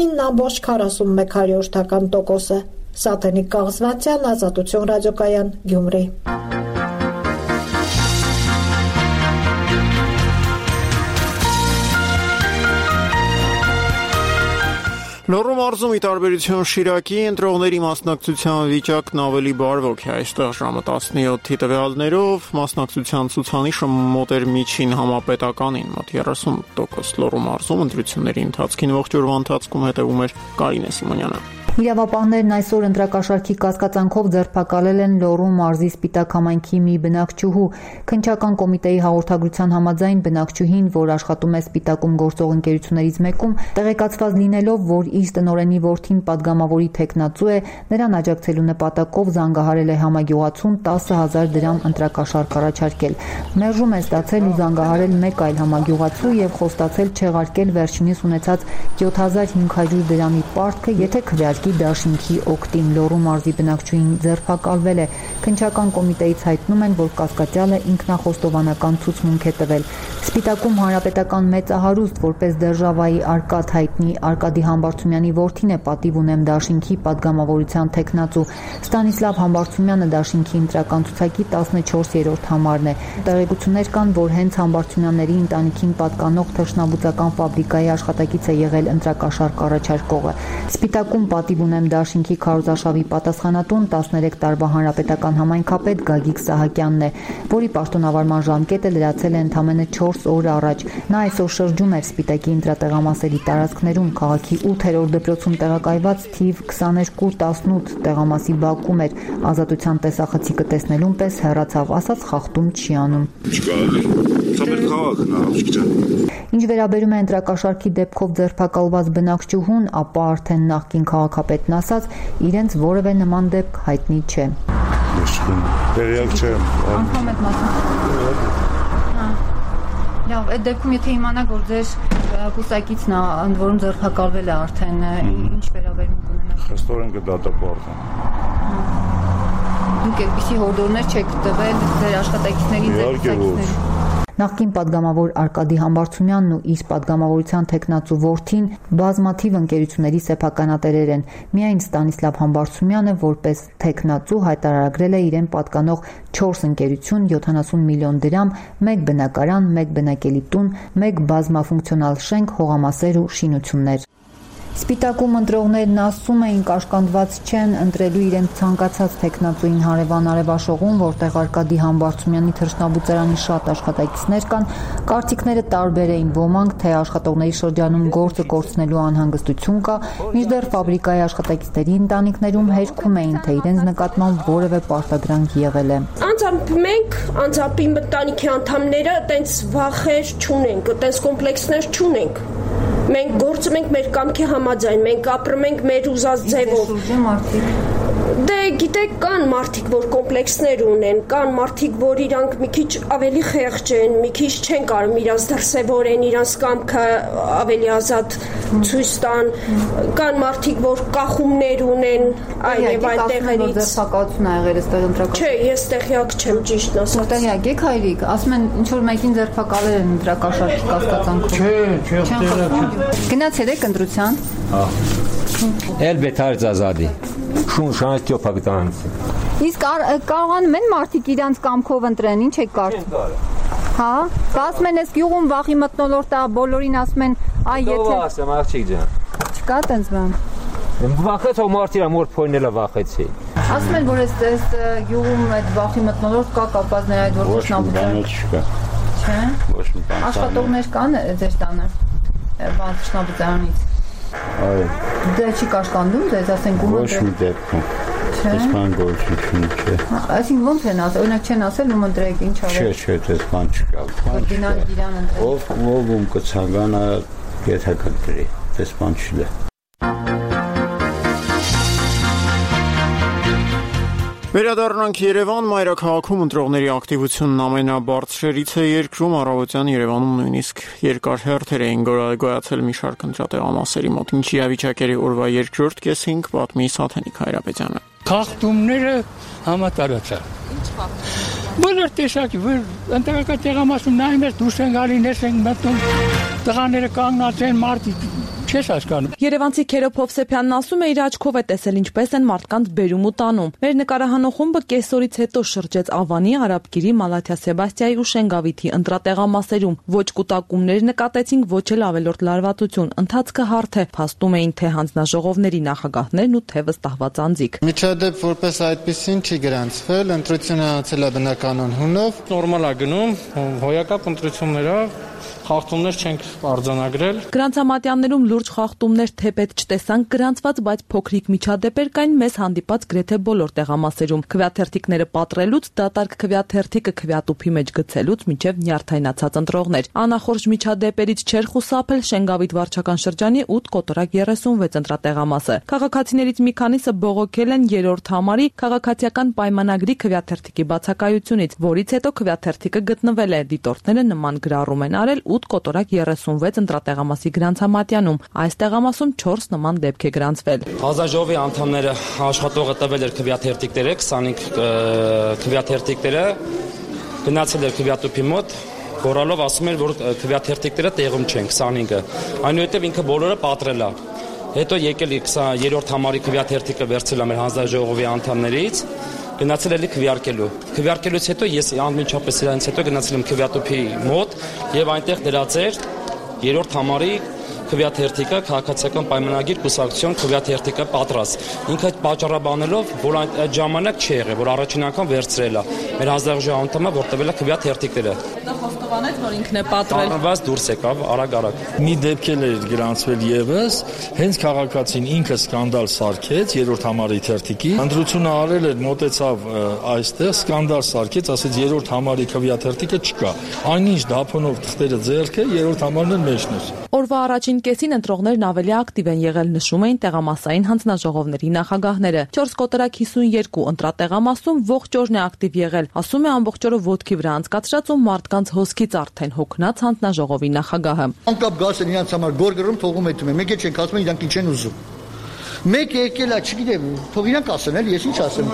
29.41%։ Սաթենիկ Կազվանցյան, Ազատություն ռադիոկայան, Գյումրի։ Լոռու մարզում ի տարբերություն Շիրակի ընտրողների մասնակցության վիճակն ավելի բարվոք է։ Այստեղ ժամը 17-ի տվյալներով մասնակցության ցուցանիշը մոտ էր միջին համապետականին, մոտ 30%։ Լոռու մարզում ընտրությունների ընթացքին ողջ օրվա ընթացքում հետևում էր Կարինե Սիմոնյանը։ Իրավապահներն այսօր ընտրակաշառքի կասկածանքով ձերբակալել են Լոռու մարզի Սպիտակ համայնքի մի բնակչուհու։ Քննչական կոմիտեի հաղորդագրության համաձայն բնակչուհին, որ աշխատում է Սպիտակում գործող ընկերություններից մեկում, տեղեկացված լինելով, որ իր տնօրենի որդին падգամավորի թեկնածու է, նրան աջակցելու նպատակով զանգահարել է համագյուղացուն 10,000 դրամ ընտրակաշառք առաջարկել։ Մերժում է ստացել ու զանգահարել մեկ այլ համագյուղացու եւ խոստացել չեղարկել վերջինիս ունեցած 7500 դրամի պարտքը, եթե քվեարկի դաշինքի օգտին։ Լոռու մարզի բնակչուհին ձերբակալվել է։ Քննչական կոմիտեից հայտնում են, որ կասկածյալը ինքնախոստովանական ցուցմունք է տվել։ Սպիտակում հանրապետական մեծահարուստ որպես դերժավայի արկադ հայտնի Արկադի Համբարձումյանի որդին է պատիվ ունեմ դաշինքի падգամավորության թեկնածու։ Ստանիսլավ Համբարձումյանը դաշինքի ընտրական ցուցակի 14-րդ համարն է։ Տեղեկություններ կան, որ հենց Համբարձումյանների ընտանիքին պատկանող թռչնաբուծական ֆաբրիկայի աշխատակից է եղել ընտրակաշառք առաջարկողը։ Սպիտակում պատիվ ունեմ դաշինքի քարոզարշավի պատասխանատուն 13 տարվա հանրապետական համայնքապետ Գագիկ Սահակյանն է, որի պաշտոնավարման ժամկետը լրացել է ընդամենը 4 օր առաջ։ Նա այսօր շրջում էր Սպիտակի ընտրատեղամասերի տարածքներում, քաղաքի 8-րդ դպրոցում տեղակայված թիվ 2218 տեղամասի բակում էր։ Ազատության տեսախցիկը տեսնելուն պես հեռացավ, ասաց խախտում չի անում։ Ինչ վերաբերում է ընտրակաշառքի դեպքով ձերբակալված բնակչուհուն, ապա արդեն նախկին քաղաքապետն ասաց, իրենց որևէ նման դեպք հայտնի չէ։ Տեղյակ չեմ։ Անգամ այդ մասը։ Լավ, այդ դեպքում եթե իմանաք, որ ձեր կուսակիցն է, ընդ որում ձերբակալվել է արդեն, ինչ վերաբերմունք ունենաք։ Խստորեն կդատապարտեմ։ Դուք այդպիսի հորդորներ չեք տվել ձեր աշխատակիցներին, ձեր կուսակիցներին։ Նախկին падգամավոր Արկադի Համբարձումյանն ու իր падգամավորության թեկնածու որդին բազմաթիվ ընկերությունների սեփականատերեր են։ Միայն Ստանիսլավ Համբարձումյանը որպես թեկնածու հայտարարագրել է իրեն պատկանող 4 ընկերություն, 70 միլիոն դրամ, 1 բնակարան, 1 բնակելի տուն, 1 բազմաֆունկցիոնալ շենք, հողամասեր ու շինություններ։ Սպիտակում ընտրողներն ասում էին կաշկանդված չեն ընտրելու իրենց ցանկացած թեկնածուին հարևան Արևաշողում, որտեղ Արկադի Համբարձումյանի թռչնաբուծարանի շատ աշխատակիցներ կան, կարծիքները տարբեր էին, ոմանք թե աշխատողների շրջանում գործը կորցնելու անհանգստություն կա, մինչդեռ ֆաբրիկայի աշխատակիցների ընտանիքներում հերքում էին, թե իրենց նկատմամբ որևէ պարտադրանք եղել է։ Անձամբ մենք, անձամբ իմ ընտանիքի անդամները այտենց վախեր չունենք, այտենց կոմպլեքսներ չունենք։ Մենք գործում ենք մեր կամքի համաձայն, մենք ապրում ենք մեր ուզած ձևով։ Դե գիտեք, կան մարդիկ, որ կոմպլեքսներ ունեն, կան մարդիկ, որ իրանք մի քիչ ավելի խեղճ են, մի քիչ չեն կարող իրանց դրսևորեն, իրանց կամքը ավելի ազատ ցույց տան, կան մարդիկ, որ կախումներ ունեն այլև այլտեղից։ Ձերբակալություն ա եղել այստեղ ընտրական։ Չէ, ես տեղյակ չեմ, ճիշտ ասած։ Տեղյակ եք հայրիկ, ասում են ինչ որ մեկին ձերբակալել են ընտրակաշառքի կասկածանքով։ Չէ, տեղյակ չեմ։ Գնացել եք ընտրության։ Elbet Arzazadi. Շուն շանս ճոփակտանց։ Իսկ կարողանում են մարդիկ իրանց կամքով ընտրեն, ինչ եք կարծում։ Հա, ասում են, այս գյուղում վախի մթնոլորտ է, բոլորին ասում են, այ եթե։ Ո՞վ ասեմ, աղջիկ ջան։ Չկա տենց բան։ Վախեցող մարդիրա մոր փոյնելը վախեցի։ Ասում են, որ այս գյուղում այդ վախի մթնոլորտ կա կապված նրա այդ որ թշնաբուծարան։ Չէ։ Ոչ մի բան։ Աշխատողներ կան ձեր տանը։ Բան թշնաբուծարանից։ Այո։ Դե չի կաշկանդում ձեզ, ասենք ում։ Ոչ մի դեպքում։ Այսքան գործություն չէ։ Այսինքն ոնց են ասել, օրինակ չեն ասել ում ընտրեք, ինչ արեք։ Չէ, դες բան չկա։ Գնալ իրան ընտրել։ Ով ում կցանկանա, եթե կընտրի, դες բան չլե։ Վերադառնանք Երևան, մայրաքաղաքում ընտրողների ակտիվությունն ամենաբարձրերից է երկրում, առավոտյան Երևանում նույնիսկ երկար հերթեր էին գոյացել մի շարք ընտրատեղամասերի մոտ։ Ինչ իրավիճակերի օրվա երկրորդ կեսին պատմի Սաթենիկ Հայրապետյանը։ Խախտումները համատարած։ Ինչ խախտում։ Բոլոր տեսակի, ընտրական տեղամասում նայում ես դուրս են գալի, ներս են մտնում, տղաները կանգնած են, մարդիկ չես հասկանում։ Երևանցի Քերոբ Հովսեփյանն ասում է իր աչքով է տեսել ինչպես են մարդկանց բերում ու տանում։ Մեր նկարահանող խումբը կեսօրից հետո շրջեց Ավանի, Արաբգիրի, Մալաթիա Սեբաստիայի ու Շենգավիթի ընտրատեղամասերում։ Ոչ կուտակումներ նկատեցինք, ոչ էլ ավելորդ լարվածություն։ Ընթացքը հարթ է, փաստում էին թե հանձնաժողովների նախագահներն ու թե վստահված անձիկ։ Միջադեպ որպես այդպեսին չի գրանցվել, ընտրությունը անցել է բնականon հունով։ Նորմալ է գնում, հոյակապ ընտրություններով խախտումներ չենք արձանագրել։ Գրանցամատյաններում լուրջ խախտումներ թեպետ չտեսանք գրանցված, բայց փոքրիկ միջադեպեր կային մեզ հանդիպած գրեթե բոլոր տեղամասերում։ Քվեաթերթիկները պատռելուց, դատարկ քվեաթերթիկը քվեատուփի մեջ գցելուց մինչև նյարդայնացած ընտրողներ։ Անախորժ միջադեպերից չէր խուսափել Շենգավիթ վարչական շրջանի 8 կոտորակ 36 ընտրատեղամասը։ Քաղաքացիներից մի քանիսը բողոքել են երրորդ համարի քաղաքացիական պայմանագրի քվեաթերթիկի բացակայությունից, որից հետո քվեաթերթիկը գտնվել է։ Դիտորդները նման գրառում են արել 8 կոտորակ 36 ընտրատեղամասի գրանցամատյանում։ Այս տեղամասում 4 նման դեպք է գրանցվել։ Հանձնաժողովի անդամները աշխատողը տվել էր քվեաթերթիկները, 25 քվեաթերթիկները գնացել էր քվեատուփի մոտ, գորալով ասում էր, որ քվեաթերթիկները տեղում չեն 25-ը։ Այնուհետև ինքը բոլորը պատռել է։ Հետո եկել 23-րդ համարի քվեաթերթիկը վերցրել է մեր հանձնաժողովի անդամներից, գնացել էլի քվեարկելու։ Քվեարկելուց հետո ես անմիջապես իրանից հետո գնացել եմ քվեատուփի մոտ եւ այնտեղ դրած էր 3-րդ համարի քվեաթերթիկը քաղաքացիական պայմանագիր կուսակցություն քվեաթերթիկը պատրաստ։ Ինքը պատճառաբանելով, որ այդ ժամանակ չի եղել, որ առաջին անգամ վերցրել է մեր հանձնաժողովի անդամը, որ տվել է քվեաթերթիկները։ Դա խոստովանեց, որ ինքն է պատրել։ Բայց դուրս եկավ արագ։ Մի դեպք էլ էր գրանցվել եւս, հենց քաղաքացին ինքը սկանդալ սարքեց երրորդ համարի թերթիկի։ Ընտրությունը արել էր, մոտեցավ այստեղ, սկանդալ սարքեց, ասեց երրորդ համարի քվեաթերթիկը չկա։ Այնինչ դափոնով թղթերը ձեռքը երրորդ համարն էլ մեջն էր։ Օրվա առաջին կեսին ընտրողներն ավելի ակտիվ են եղել, նշում էին տեղամասային հանձնաժողովների նախագահները։ 4 կոտորակ 52 ընտրատեղամասում ողջ օրն է ակտիվ եղել, ասում է ամբողջ օրը ոտքի վրա անցկացրած ու մարդկանց հոսքից արդեն հոգնած հանձնաժողովի նախագահը։ Անկապ գաս են իրանց համար գորգռում թողում էտում են, մեկ է չենք ասում, իրանք ինչ են ուզում։ Մեկ եկել է, չգիտեմ, թող իրանք ասեն, էլ ես ինչ ասեմ։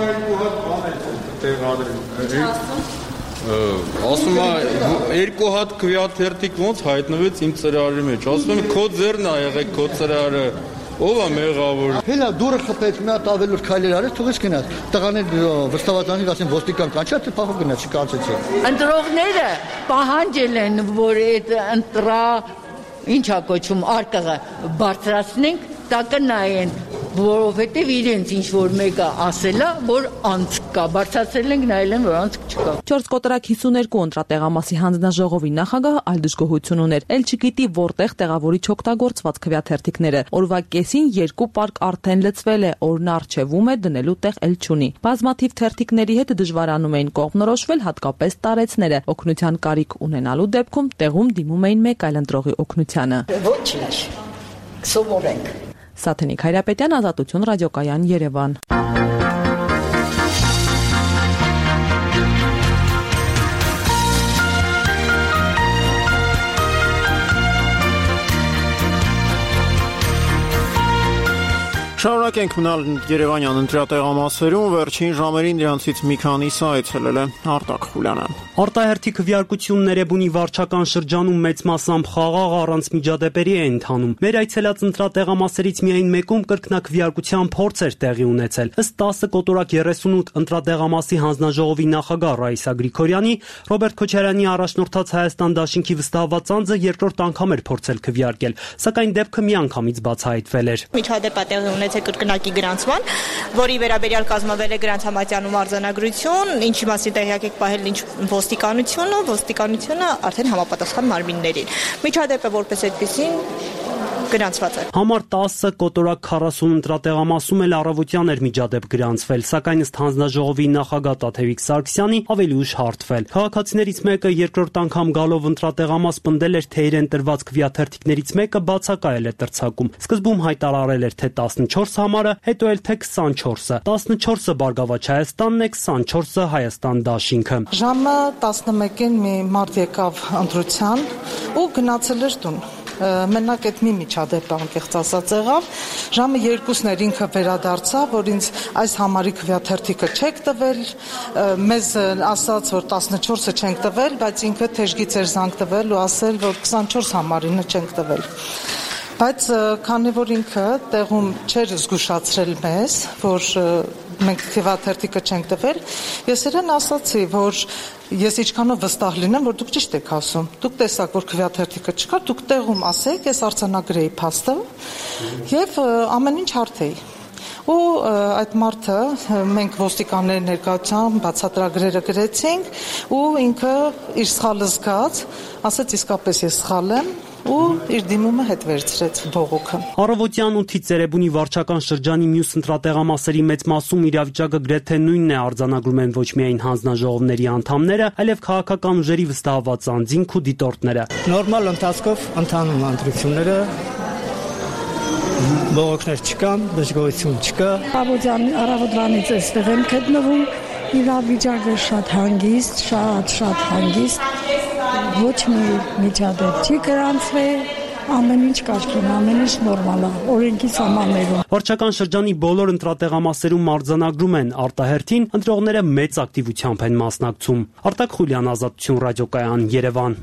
Ասում է երկու հատ քվեաթերթիկ ոնց հայտնվեց իմ ծրարի մեջ։ Ասում եմ քո ձեռն է եղեք քո ծրարը։ Ով է մեղավոր։ Հելա դուրը խփեց, մի հատ ավելորդ քայլեր արեց, թողեց գնաց։ Տղաներ վստահվածանին ասեն ոստիկան կանչա, թե փախով գնաց, չկանցեցի։ Ընտրողները պահանջել են, որ այդ ինչա կոչում արկղը բարձրացնենք, տակը նայեն, որովհետև իրենց ինչ որ մեկը ասել է, որ անցք կա, բարձրացրել ենք, նայել են, որ անցք չկա։ 4 կոտորակ 52 ընտրատեղամասի հանձնաժողովի նախագահը այլ դժգոհություն ուներ։ Էլ չգիտի որտեղ տեղավորիչ օգտագործված քվեաթերթիկները։ Օրվա կեսին 2 պարկ արդեն լցվել է, օրն առջևում է, դնելու տեղ էլ չունի։ Բազմաթիվ թերթիկների հետ դժվարանում էին կողմնորոշվել, հատկապես տարեցները։ Օգնության կարիք ունենալու դեպքում տեղում դիմում էին մեկ այլ ընտրողի օգնությանը։ Ոչ, սովորենք։ Սաթենիկ Հայրապետյան, Ազատություն ռադիոկայան, Երևան։ Շարունակենք մնալ Երևանյան ընտրատեղամասերում, վերջին ժամերին դրանցից մի քանիսը այցելել է Արտակ Խուլյանը։ Արտահերթի քվեարկությունն Էրեբունի վարչական շրջանում մեծ մասամբ խաղաղ առանց միջադեպերի է ընթանում։ Մեր այցելած ընտրատեղամասերից միայն մեկում կրկնակվեարկության փորձ էր տեղի ունեցել։ Ըստ 10 կոտորակ 38 ընտրատեղամասի հանձնաժողովի նախագահ Ռաիսա Գրիգորյանի, Ռոբերտ Քոչարյանի առաջնորդած Հայաստան դաշինքի վստահված անձը երկրորդ անգամ էր փորձել քվեարկել, սակայն դեպքը միանգամից բացահայտվել էր։ Միջադեպ տեղի ունեցել կրկնակի գրանցման, որի վերաբերյալ կազմվել է գրանցամատյանում արձանագրություն, ինչի մասին տեղյակ եք պահել ինչ ոստիկանությունը արդեն համապատասխան մարմիններին։ Միջադեպը որպես այդպեսին գրանցված է։ Համար 10 կոտորակ 40 ընտրատեղամասում էլ առավոտյան էր միջադեպ գրանցվել, սակայն ըստ հանձնաժողովի նախագահ Տաթևիկ Սարգսյանի ավելի ուշ հարթվել։ Քաղաքացիներից մեկը երկրորդ անգամ գալով ընտրատեղամաս պնդել էր, թե իրեն տրված քվեաթերթիկներից մեկը բացակայել է տրցակում։ Սկզբում հայտարարել էր, թե 14 համարը, հետո էլ թե 24-ը։ 14-ը Բարգավաճ Հայաստանն է, 24-ը Հայաստան դաշինքը։ Ժամը 11-ին մի մարդ եկավ ընտրության ու գնացել էր տուն։ Մենակ այդ մի միջադեպը անկեղծ ասած եղավ, ժամը 2-ն էր ինքը վերադարձավ, որ ինձ այս համարի քվեաթերթիկը չեք տվել, մեզ ասաց, որ 14-ը չենք տվել, բայց ինքը թեժգից էր զանգ տվել ու ասել, որ 24 համարինը չենք տվել։ Բայց քանի որ ինքը տեղում չէր զգուշացրել մեզ, որ մենք քվեաթերթիկը չենք տվել, ես իրեն ասացի, որ ես ինչքանով վստահ լինեմ, որ դուք ճիշտ եք ասում։ Դուք տեսաք, որ քվեաթերթիկը չկար, դուք տեղում ասեք, ես արձանագրեի փաստը եւ ամեն ինչ հարթեի։ ու այդ մարդը մենք ոստիկանների ներկայությամբ բացատրագրերը գրեցինք ու ինքը իր սխալը զգաց, ասաց իսկապես ես սխալ եմ ու իր դիմումը հետ վերցրեց բողոքը։ Առավոտյան 8-ից Երևանի վարչական շրջանի մյուս ընտրատեղամասերի մեծ մասում իրավիճակը գրեթե նույնն է, արձանագրում են ոչ միայն հանձնաժողովների անդամները, այլև քաղաքական ուժերի վստահված անձինք ու դիտորդները։ Նորմալ ընթացքով ընթանում ընտրությունները, բողոքներ չկան, դժգոհություն չկա։ Առավոտվանից այստեղ եմ գտնվում, իրավիճակը շատ հանգիստ, շատ հանգիստ, ոչ մի միջադեպ չի գրանցվել, ամեն ինչ կարգին, ամեն ինչ նորմալ է, օրենքի սահմաններում։ Վարչական շրջանի բոլոր ընտրատեղամասերում արձանագրում են արտահերթին ընտրողները մեծ ակտիվությամբ են մասնակցում։ Արտակ Խուլյան, Ազատություն ռադիոկայան, Երևան։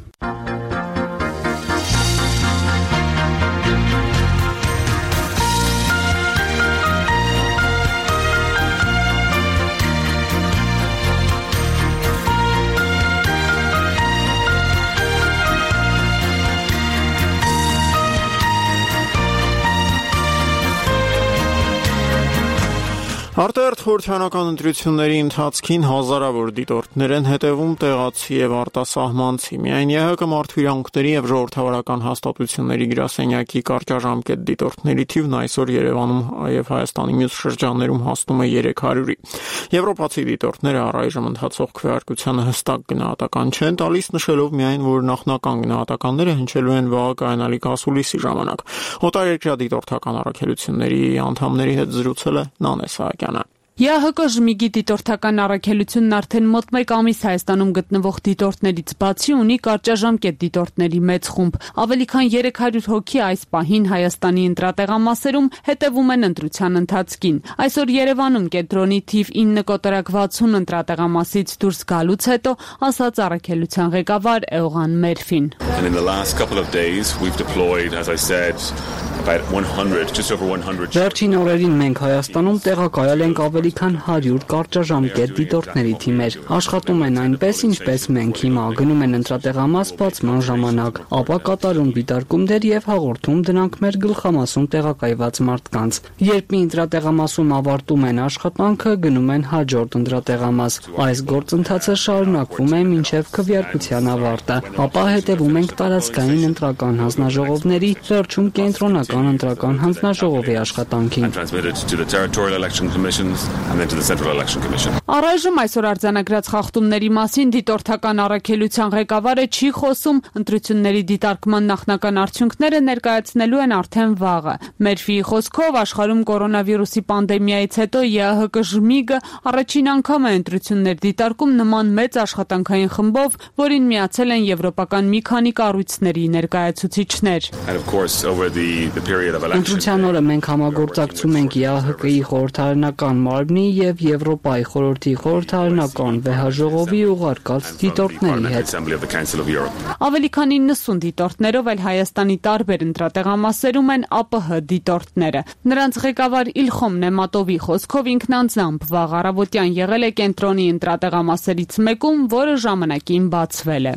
Արտահերթ խորհրդարանական ընտրությունների ընթացքին հազարավոր դիտորդներ են հետևում տեղացի եւ արտասահմանցի։ Միայն ԵՀԿ մարդու իրավունքների եւ ժողովրդավարական հաստատությունների գրասենյակի կարճաժամկետ դիտորդների թիվն այսօր Երևանում եւ Հայաստանի մյուս շրջաններում հասնում է 300-ի։ Եվրոպացի դիտորդները առայժմ ընթացող քվեարկությանը հստակ գնահատական չեն տալիս, նշելով միայն, որ նախնական գնահատականները հնչելու են վաղ կայանալիք ասուլիսի ժամանակ։ Օտարերկրյա դիտորդական առաքելությունների անդամների հետ զրուցել է Նանե Սահակյանը։ ԵՀԿ Ժմիգի դիտորդական առաքելությունն արդեն մոտ 1 ամիս Հայաստանում գտնվող դիտորդներից բացի ունի կարճաժամկետ դիտորդների մեծ խումբ։ Ավելի քան 300 հոգի այս պահին Հայաստանի ընտրատեղամասերում հետևում են ընտրության ընթացքին։ Այսօր Երևանում կենտրոնի թիվ 9.60 ընտրատեղամասից դուրս գալուց հետո ասաց առաքելության ղեկավար Էողան Մերֆին. Վերջին օրերին մենք Հայաստանում տեղակայել ենք ավելի քան 100 կարճաժամկետ դիտորդների թիմեր։ Աշխատում են այնպես, ինչպես մենք հիմա, գնում են ընտրատեղամաս բացման ժամանակ, ապա կատարում դիտարկումներ եւ հաղորդում դրանք մեր գլխամասում տեղակայված մարդկանց։ Երբ մի ընտրատեղամասում ավարտում են աշխատանքը, գնում են հաջորդ ընտրատեղամաս։ Այս գործընթացը շարունակվում է մինչև քվեարկության ավարտը, ապա հետևում ենք տարածքային ընտրական հանձնաժողովների, վերջում կենտրոնական ընտրական հանձնաժողովի աշխատանքին։ Առայժմ այսօր արձանագրած խախտումների մասին դիտորդական առաքելության ղեկավարը չի խոսում, ընտրությունների դիտարկման նախնական արդյունքները ներկայացնելու են արդեն վաղը։ Մերֆիի խոսքով աշխարհում կորոնավիրուսի պանդեմիայից հետո ԵՀԿ Ժմիգը առաջին անգամ է ընտրություններ դիտարկում նման մեծ աշխատանքային խմբով, որին միացել են եվրոպական մի քանի կառույցների ներկայացուցիչներ։ Ընտրության օրը մենք համագործակցում ենք ԵՀԿ-ի խորհրդարանական մարմնի եւ Եվրոպայի խորհրդի խորհրդարանական վեհաժողովի ուղարկած դիտորդների հետ։ Ավելի քան 90 դիտորդներով էլ Հայաստանի տարբեր ընտրատեղամասերում են ԱՊՀ դիտորդները։ Նրանց ղեկավար Իլխոմ Նեմատովի խոսքով ինքնանձամբ վաղ առավոտյան եղել է կենտրոնի ընտրատեղամասերից մեկում, որը ժամանակին բացվել է։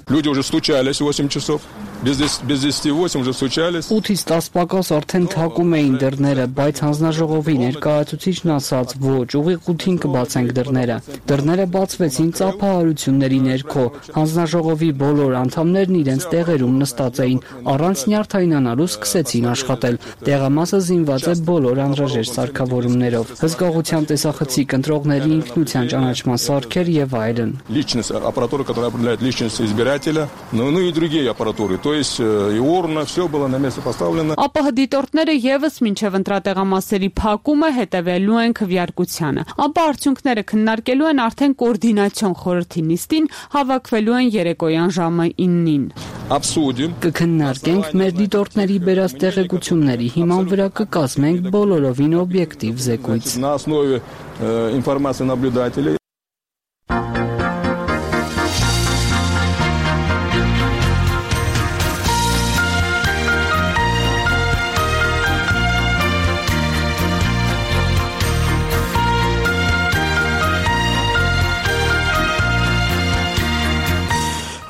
8-ից 10 պակաս արդեն թակում էին դռները, բայց հանձնաժողովի ներկայացուցիչն ասաց, ոչ, ուղիղ 8-ին կբացենք դռները։ Դռները բացվեցին ծափահարությունների ներքո։ Հանձնաժողովի բոլոր անդամներն իրենց տեղերում նստած էին, առանց նյարդայնանալու սկսեցին աշխատել։ Տեղամասը զինված է բոլոր անհրաժեշտ սարքավորումներով, հսկողության տեսախցիկ, ընտրողների ինքնության ճանաչման սարքեր եւ այլն։ ԱՊՀ դիտորդները եւս մինչեւ ընտրատեղամասերի փակումը հետևելու են քվեարկությանը։ Ապա արդյունքները քննարկելու են արդեն կոորդինացիոն խորհրդի նիստին, հավաքվելու են երեկոյան ժամը 9-ին։ Կքննարկենք մեր դիտորդների բերած տեղեկությունների հիման վրա կկազմենք բոլորովին օբյեկտիվ զեկույց։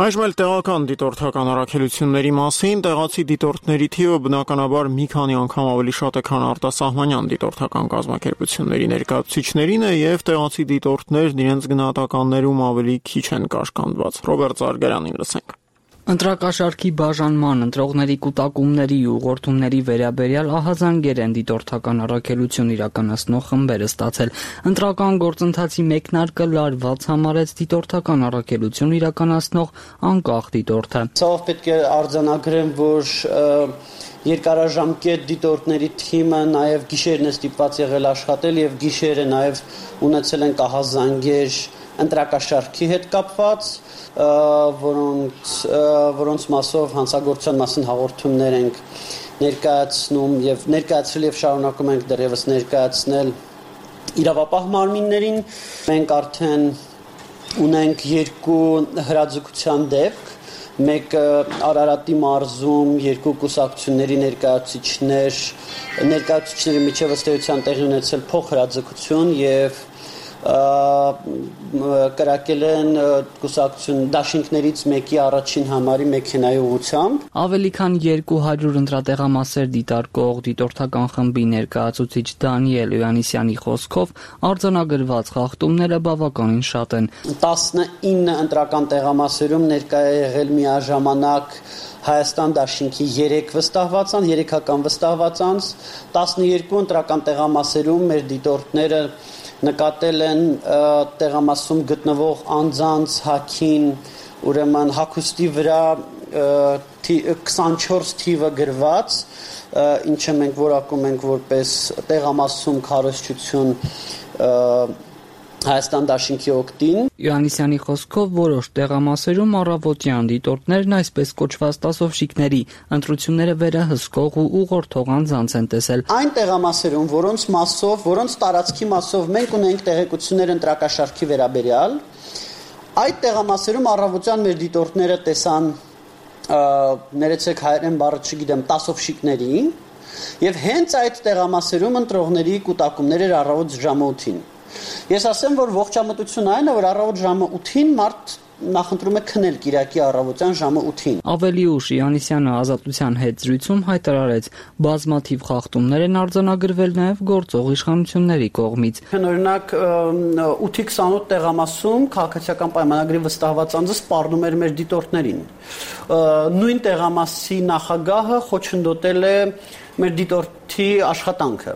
Այժմ էլ տեղական դիտորդական առաքելությունների մասին տեղացի դիտորդների թիվը բնականաբար մի քանի անգամ ավելի շատ է, քան արտասահմանյան դիտորդական կազմակերպությունների ներկայացուցիչներին է եւ տեղացի դիտորդներն իրենց գնահատականներում ավելի քիչ են կաշկանդված։ Ռոբերտ Զարգարյանին լսենք։ Ընտրակաշարքի բաժանման, ընտրողների կուտակումների ու ուղղորդումների վերաբերյալ ահազանգեր են դիտորդական առաքելություն իրականացնող խմբերը ստացել։ Ընտրական գործընթացի մեկնարկը լարված համարեց դիտորդական առաքելություն իրականացնող անկախ դիտորդը։ Ցավ պետք է արձանագրեմ, որ երկարաժամկետ դիտորդների թիմը նաև գիշերն է ստիպված եղել աշխատել եւ գիշերը նաև ունեցել են ահազանգեր ընտրակաշարքի հետ կապված, որոնց մասով հանցագործության մասին հաղորդումներ ենք ներկայացնում եւ ներկայացրել եւ շարունակում ենք դեռևս ներկայացնել իրավապահ մարմիններին։ Մենք արդեն ունենք 2 հրաձգության դեպք, մեկը Արարատի մարզում 2 կուսակցությունների ներկայացուցիչների միջև ըստ էության տեղի ունեցել փոխհրաձգություն եւ կրակել են կուսակցություն դաշինքներից մեկի առաջին համարի մեքենայի ուղղությամբ։ Ավելի քան 200 ընտրատեղամասեր դիտարկող դիտորդական խմբի ներկայացուցիչ Դանիել Հովհաննիսյանի խոսքով արձանագրված խախտումները բավականին շատ են։ 19 ընտրական տեղամասերում ներկայ է եղել միաժամանակ Հայաստան դաշինքի 3 վստահված, 3-ական վստահված անձ, 12 ընտրական տեղամասերում մեր դիտորդները նկատել են տեղամասում գտնվող անձանց հագին, ուրեմն հագուստի վրա 24 թիվը գրված, ինչը մենք որակում ենք որպես տեղամասում քարոզչություն Հայաստան դաշինքի օգտին։ Հովհաննիսյանի խոսքով որոշ տեղամասերում առավոտյան դիտորդներն այսպես կոչված տասովշիկների ընտրությունները վերահսկող ու ուղղորդող անձանց են տեսել։ Այն տեղամասերում, որոնց տարածքի մասով մենք ունենք տեղեկություններ ընտրակաշարքի վերաբերյալ, այդ տեղամասերում առավոտյան մեր դիտորդները տեսան ներեցեք հայերեն բառը չգիտեմ, տասովշիկների, եւ հենց այդ տեղամասերում ընտրողների կուտակումներ էր առավոտ ժամը 8-ին։ Ես ասեմ, որ ողջամտությունը այն է, որ առավոտ ժամը 8-ին մարդ նախընտրում է քնել Կիրակի առավոտյան ժամը 8-ին։ Ավելի ուշ Հովհաննիսյանը Ազատության հետ զրույցում հայտարարեց, բազմաթիվ խախտումներ են արձանագրվել նաև գործող իշխանությունների կողմից։ Օրինակ 8-28 տեղամասում քաղաքացիական պայմանագրի վստահված անձը սպառնում էր մեր դիտորդներին։ Նույն տեղամասի նախագահը խոչընդոտել է մեր դիտորդի աշխատանքը։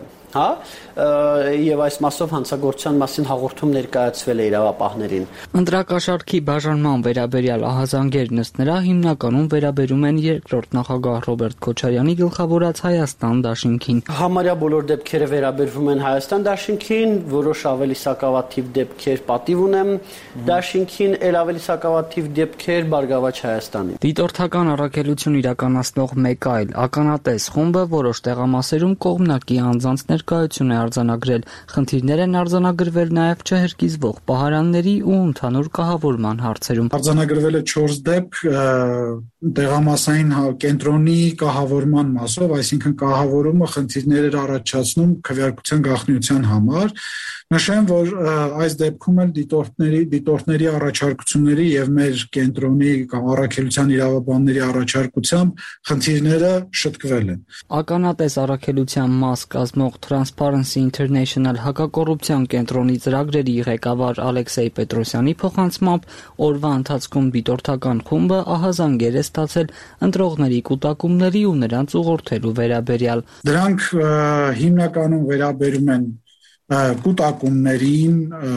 Եվ այս մասով հանցագործության մասին հաղորդում ներկայացվել է իրավապահներին։ Ընտրակաշարքի բաժանման վերաբերյալ ահազանգերն ըստ նրա հիմնականում վերաբերում են երկրորդ նախագահ Ռոբերտ Քոչարյանի գլխավորած Հայաստան դաշինքին։ Համարյա բոլոր դեպքերը վերաբերվում են Հայաստան դաշինքին, որոշ ավելի սակավաթիվ դեպքեր պատիվ ունեմ դաշինքին, ել ավելի սակավաթիվ դեպքեր Բարգավաճ Հայաստանին։ Դիտորդական առաքելություն իրականացնող մեկ այլ ականատես խումբը որոշ տեղամասերում կողմնակի անձանց ներկայություն է արձանագրել։ Խնդիրներ են արձանագրվել նաև չհրկիզվող պահարանների ու ընդհանուր կահավորման հարցերում։ Արձանագրվել է 4 դեպք տեղամասային կենտրոնի կահավորման մասով, այսինքն կահավորումը խնդիրներ էր առաջացնում քվեարկության գաղտնիության համար։ Նշեմ, որ այս դեպքում էլ դիտորդների առաջարկությունների եւ մեր կենտրոնի կամ առաքելության իրավաբանների առաջարկությամբ խնդիրները շտկվել են։ Ականատես առաքելության մաս կազմող Transparency International հակակոռուպցիան կենտրոնի ծրագրերի ղեկավար Ալեքսեյ Պետրոսյանի փոխանցմամբ օրվա ընթացքում դիտորդական խումբը ահազանգեր է ստացել ընտրողների կուտակումների ու նրանց ուղղորդելու վերաբերյալ։ Դրանք հիմնականում վերաբերում են կուտակումներին,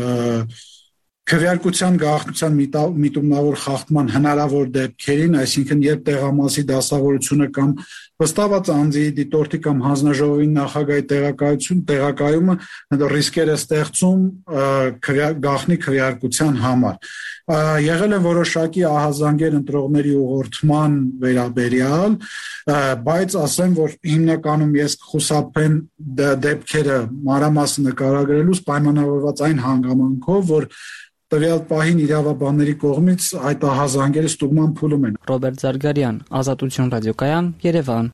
քվեարկության գաղտնիության միտումնավոր խախտման հնարավոր դեպքերին, այսինքն երբ տեղամասի դասավորությունը կամ վստահված անձի դիտորդի կամ հանձնաժողովի նախագահի տեղակայումը ռիսկեր է ստեղծում գաղտնի քվեարկության համար։ Եղել են որոշակի ահազանգեր ընտրողների ուղղորդման վերաբերյալ, բայց ասեմ, որ հիմնականում ես կխուսափեմ դեպքերը մանրամասն նկարագրելուց պայմանավորված այն հանգամանքով, որ տվյալ պահին իրավաբանների կողմից այդ ահազանգերը ստուգման փուլում են։ Ռոբերտ Զարգարյան, Ազատություն ռադիոկայան, Երևան։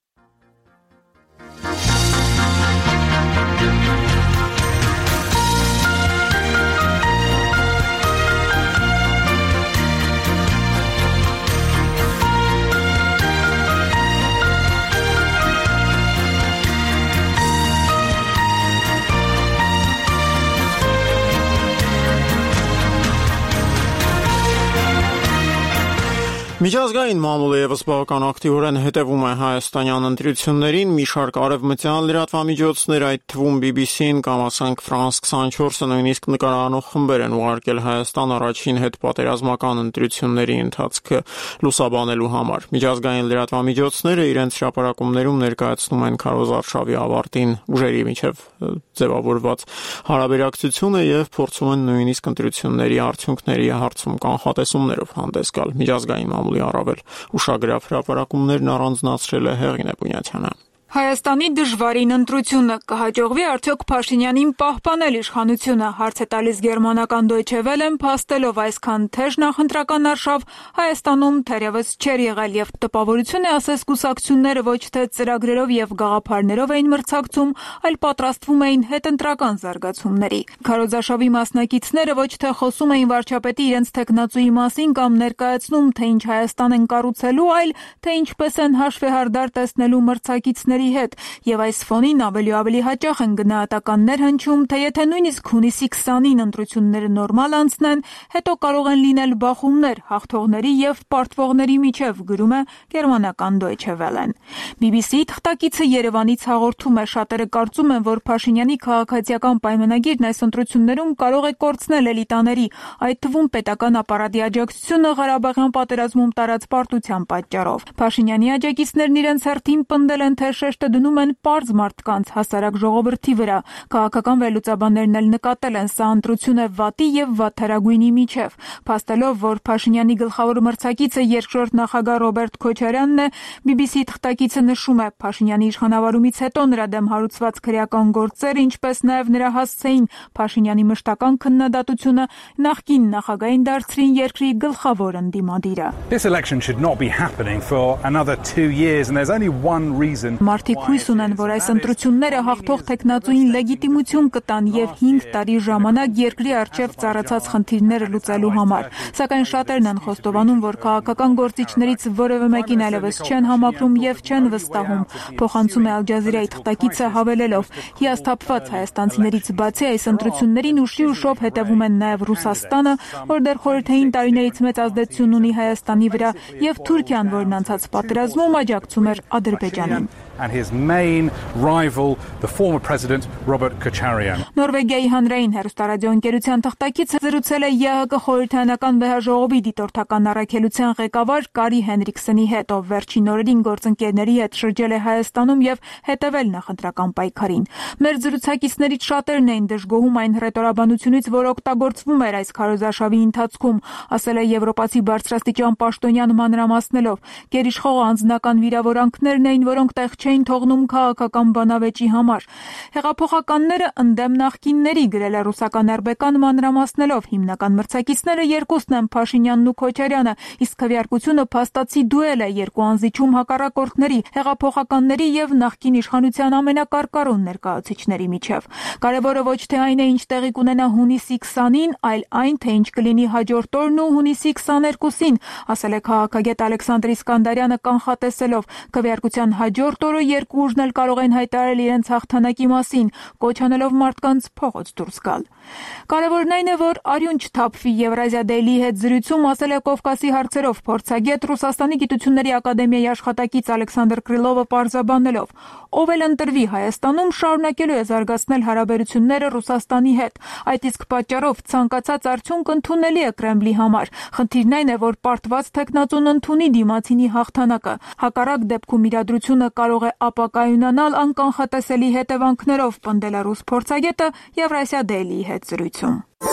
Միջազգային մամուլը եւս բավական ակտիվորեն հետևում է հայաստանյան ընտրություններին, մի շարք արևմտյան լրատվամիջոցներ, այդ թվում BBC-ն կամ ասենք France 24-ը նույնիսկ նկարանող խմբեր են ուղարկել Հայաստան առաջին հետպատերազմական ընտրությունների ընթացքը լուսաբանելու համար։ Միջազգային լրատվամիջոցները իրենց հրապարակումներում ներկայացնում են քարոզարշավի ավարտին ուժերի միջև ձևավորված հարաբերակցությունը եւ փորձում են նույնիսկ ընտրությունների արդյունքների հարցում կանխատեսումներով հանդես գալ։ Միջազգային մամուլի առավել ուշագրավ հրապարակումներն առանձնացրել է Հեղինե Բունյաթյանը։ Հայաստանի դժվարին ընտրությունը կհաջողվի արդյոք Փաշինյանին պահպանել իշխանությունը, հարց է տալիս գերմանական Deutsche Welle-ն, փաստելով այսքան թեժ նախընտրական արշավ Հայաստանում թերևս չէր եղել եւ տպավորություն է ասես կուսակցությունները ոչ թե ծրագրերով եւ գաղափարներով էին մրցակցում, այլ պատրաստվում էին հետընտրական զարգացումների։ Քարոզարշավի մասնակիցները ոչ թե խոսում էին վարչապետի իրենց տեխնացուի մասին կամ ներկայացնում, թե ինչ Հայաստան են կառուցելու, այլ թե ինչպես են հաշվեհարդար տեսնելու մրցակիցների հետ եւ այս ֆոնին ավելի ու ավելի հաճախ են գնահատականներ հնչում, թե եթե նույնիսկ հունիսի 20-ին ընտրությունները նորմալ անցնեն, հետո կարող են լինել բախումներ հաղթողների եւ պարտվողների միջև, գրում է գերմանական Deutsche Welle-ն։ BBC-ի թղթակիցը Երևանից հաղորդում է, շատերը կարծում են, որ Փաշինյանի քաղաքացիական պայմանագիրն այս ընտրություններում կարող է կորցնել էլիտաների, այդ թվում պետական ապարատի աջակցությունը Ղարաբաղյան պատերազմում տարած պարտության պատճառով։ Փաշինյանի աջակիցներն իրենց հերթին պնդել են, թե շեշտը դնում են պարզ մարդկանց հասարակ ժողովրդի վրա։ Քաղաքական վերլուծաբաններն էլ նկատել են, սա ընտրություն է վատի եւ վատթարագույնի միջև։ Փաստելով, որ Փաշինյանի գլխավոր մրցակիցը երկրորդ նախագահ Ռոբերտ Քոչարյանն է, BBC թղթակիցը նշում է, Փաշինյանի իշխանավարումից հետո նրա դեմ հարուցված քրեական գործերը, ինչպես նաեւ նրա հասցեին Փաշինյանի մշտական քննադատությունը նախկին նախագահին դարձրին երկրի գլխավոր ընդդիմադիրը։ This election should not be happening for another 2 years and there's only one reason. Մարդիկ հույս ունեն, որ այս ընտրությունները հաղթող տեխնացուին լեգիտիմություն կտան եւ 5 տարի ժամանակ երկրի առջև ծառացած խնդիրները լուծելու համար։ Սակայն շատերն են խոստովանում, որ քաղաքական գործիչներից որևէ մեկին այլևս չեն համակրում եւ չեն վստահում։ Փոխանցում է Al Jazeera-ի թղթակիցը հավելելով. հիասթափված հայաստանցիներից բացի այս ընտրություններին ուշի ուշով հետևում են նաեւ Ռուսաստանը, որ դեռ խորհրդային տարիներից մեծ ազդեցություն ունի Հայաստանի վրա, եւ Թուրքիան, որն անցած պատերազմում աջակցում էր Ադրբեջանին։ And his main rival, the former president Robert Kocharyan. Նորվեգիայի հանրային հեռուստարադիոընկերության թղթակիցը զրուցել է ԵՀԿ խորհրդարանական վեհաժողովի դիտորդական առաքելության ղեկավար Կարի Հենրիքսոնի հետ, ով վերջին օրերին գործընկերների հետ շրջել է Հայաստանում եւ հետեւել նախընտրական պայքարին։ Մեր զրուցակիցներից շատերն էին դժգոհում այն հռետորաբանությունից, որ օգտագործվում էր այս քարոզարշավի ընթացքում, ասել է եվրոպացի բարձրաստիճան պաշտոնյան մանրամասնելով։ Գերիշխող անձնական վիրավորանքներն էին, որոնք տեղ չէին թողնում քաղաքական բանավեճի համար։ Հեղափոխականները ընդդեմ նախկինների, գրել է ռուսական ՌԲԿ-ն մանրամասնելով, հիմնական մրցակիցները երկուսն են Փաշինյանն ու Քոչարյանը, իսկ քվեարկությունը փաստացի դուել է երկու անզիջում հակառակորդների, հեղափոխականների եւ նախկին իշխանության ամենակարկառուն ներկայացուցիչների միջև։ Կարևորը ոչ թե այն է, ինչ տեղի կունենա հունիսի 20-ին, այլ այն, թե ինչ կլինի հաջորդ օրն ու հունիսի 22-ին, ասել է քաղաքագետ Ալեքսանդր Իսկանդարյանը կանխատեսելով, քվեարկության հաջորդ օրը երկու ուժն էլ կարող են հայտարարել իրենց հաղթանակի մասին, կոչ անելով մարդկանց փողոց դուրս գալ։ Կարևորն այն է, որ արյուն չթափվի Եվրազիա Daily-ի հետ զրույցում, ասել է Կովկասի հարցերով փորձագետ Ռուսաստանի գիտությունների ակադեմիայի աշխատակից Ալեքսանդր Կրիլովը պարզաբանելով. ով էլ ընտրվի Հայաստանում, շարունակելու է զարգացնել հարաբերությունները Ռուսաստանի հետ։ Այդ իսկ պատճառով ցանկացած արդյունք ընդունելի է Կրեմլի համար։ Խնդիրն այն է, որ պարտված տեխնատուն ընդունի դիմացինի հաղթանակը։ Հակառակ դեպքում իրադրությունը կարող է ապակայունանալ անկանխատեսելի հետևանքներով, պնդել է ռուս փորձագետը Եվրասիա Daily-ի հետ զրույցում։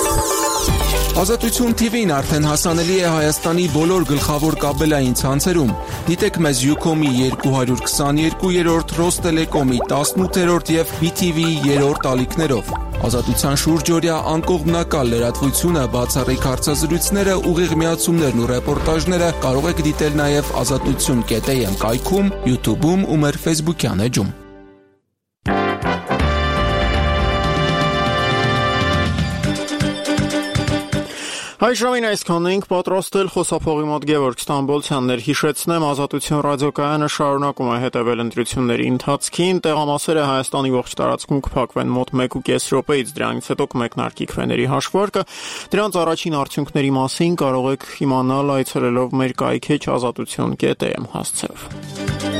Ազատություն TV-ն արդեն հասանելի է Հայաստանի բոլոր գլխավոր կաբելային ցանցերում։ Դիտեք մեզ Ucom-ի 222-րդ, Ռոստելեկոմի 18-րդ եւ BTV-ի 3-րդ ալիքներով։ Ազատության շուրջօրյա անկողմնակալ լրատվությունը, բացառիկ հարցազրույցները, ուղիղ միացումներն ու ռեպորտաժները կարող եք դիտել նաև azatutsun.am կայքում, YouTube-ում ու մեր Facebook-յան էջում։ Այժմին այսքանն ենք պատրաստել խոսափողի մոտ Գևորգ Ստամբոլցյանն էր հիշեցնեմ Ազատություն ռադիոկայանը շարունակում է հետևել ընտրությունների ընթացքին տեղամասերը Հայաստանի ողջ տարածքում կփակվեն մոտ 1.5 րոպեից դրանից հետո կմեկնարկի քվեների հաշվարկը դրանց առաջին արդյունքների մասին կարող եք իմանալ այցելելով մեր կայքեջ azatutyon.am հասցեով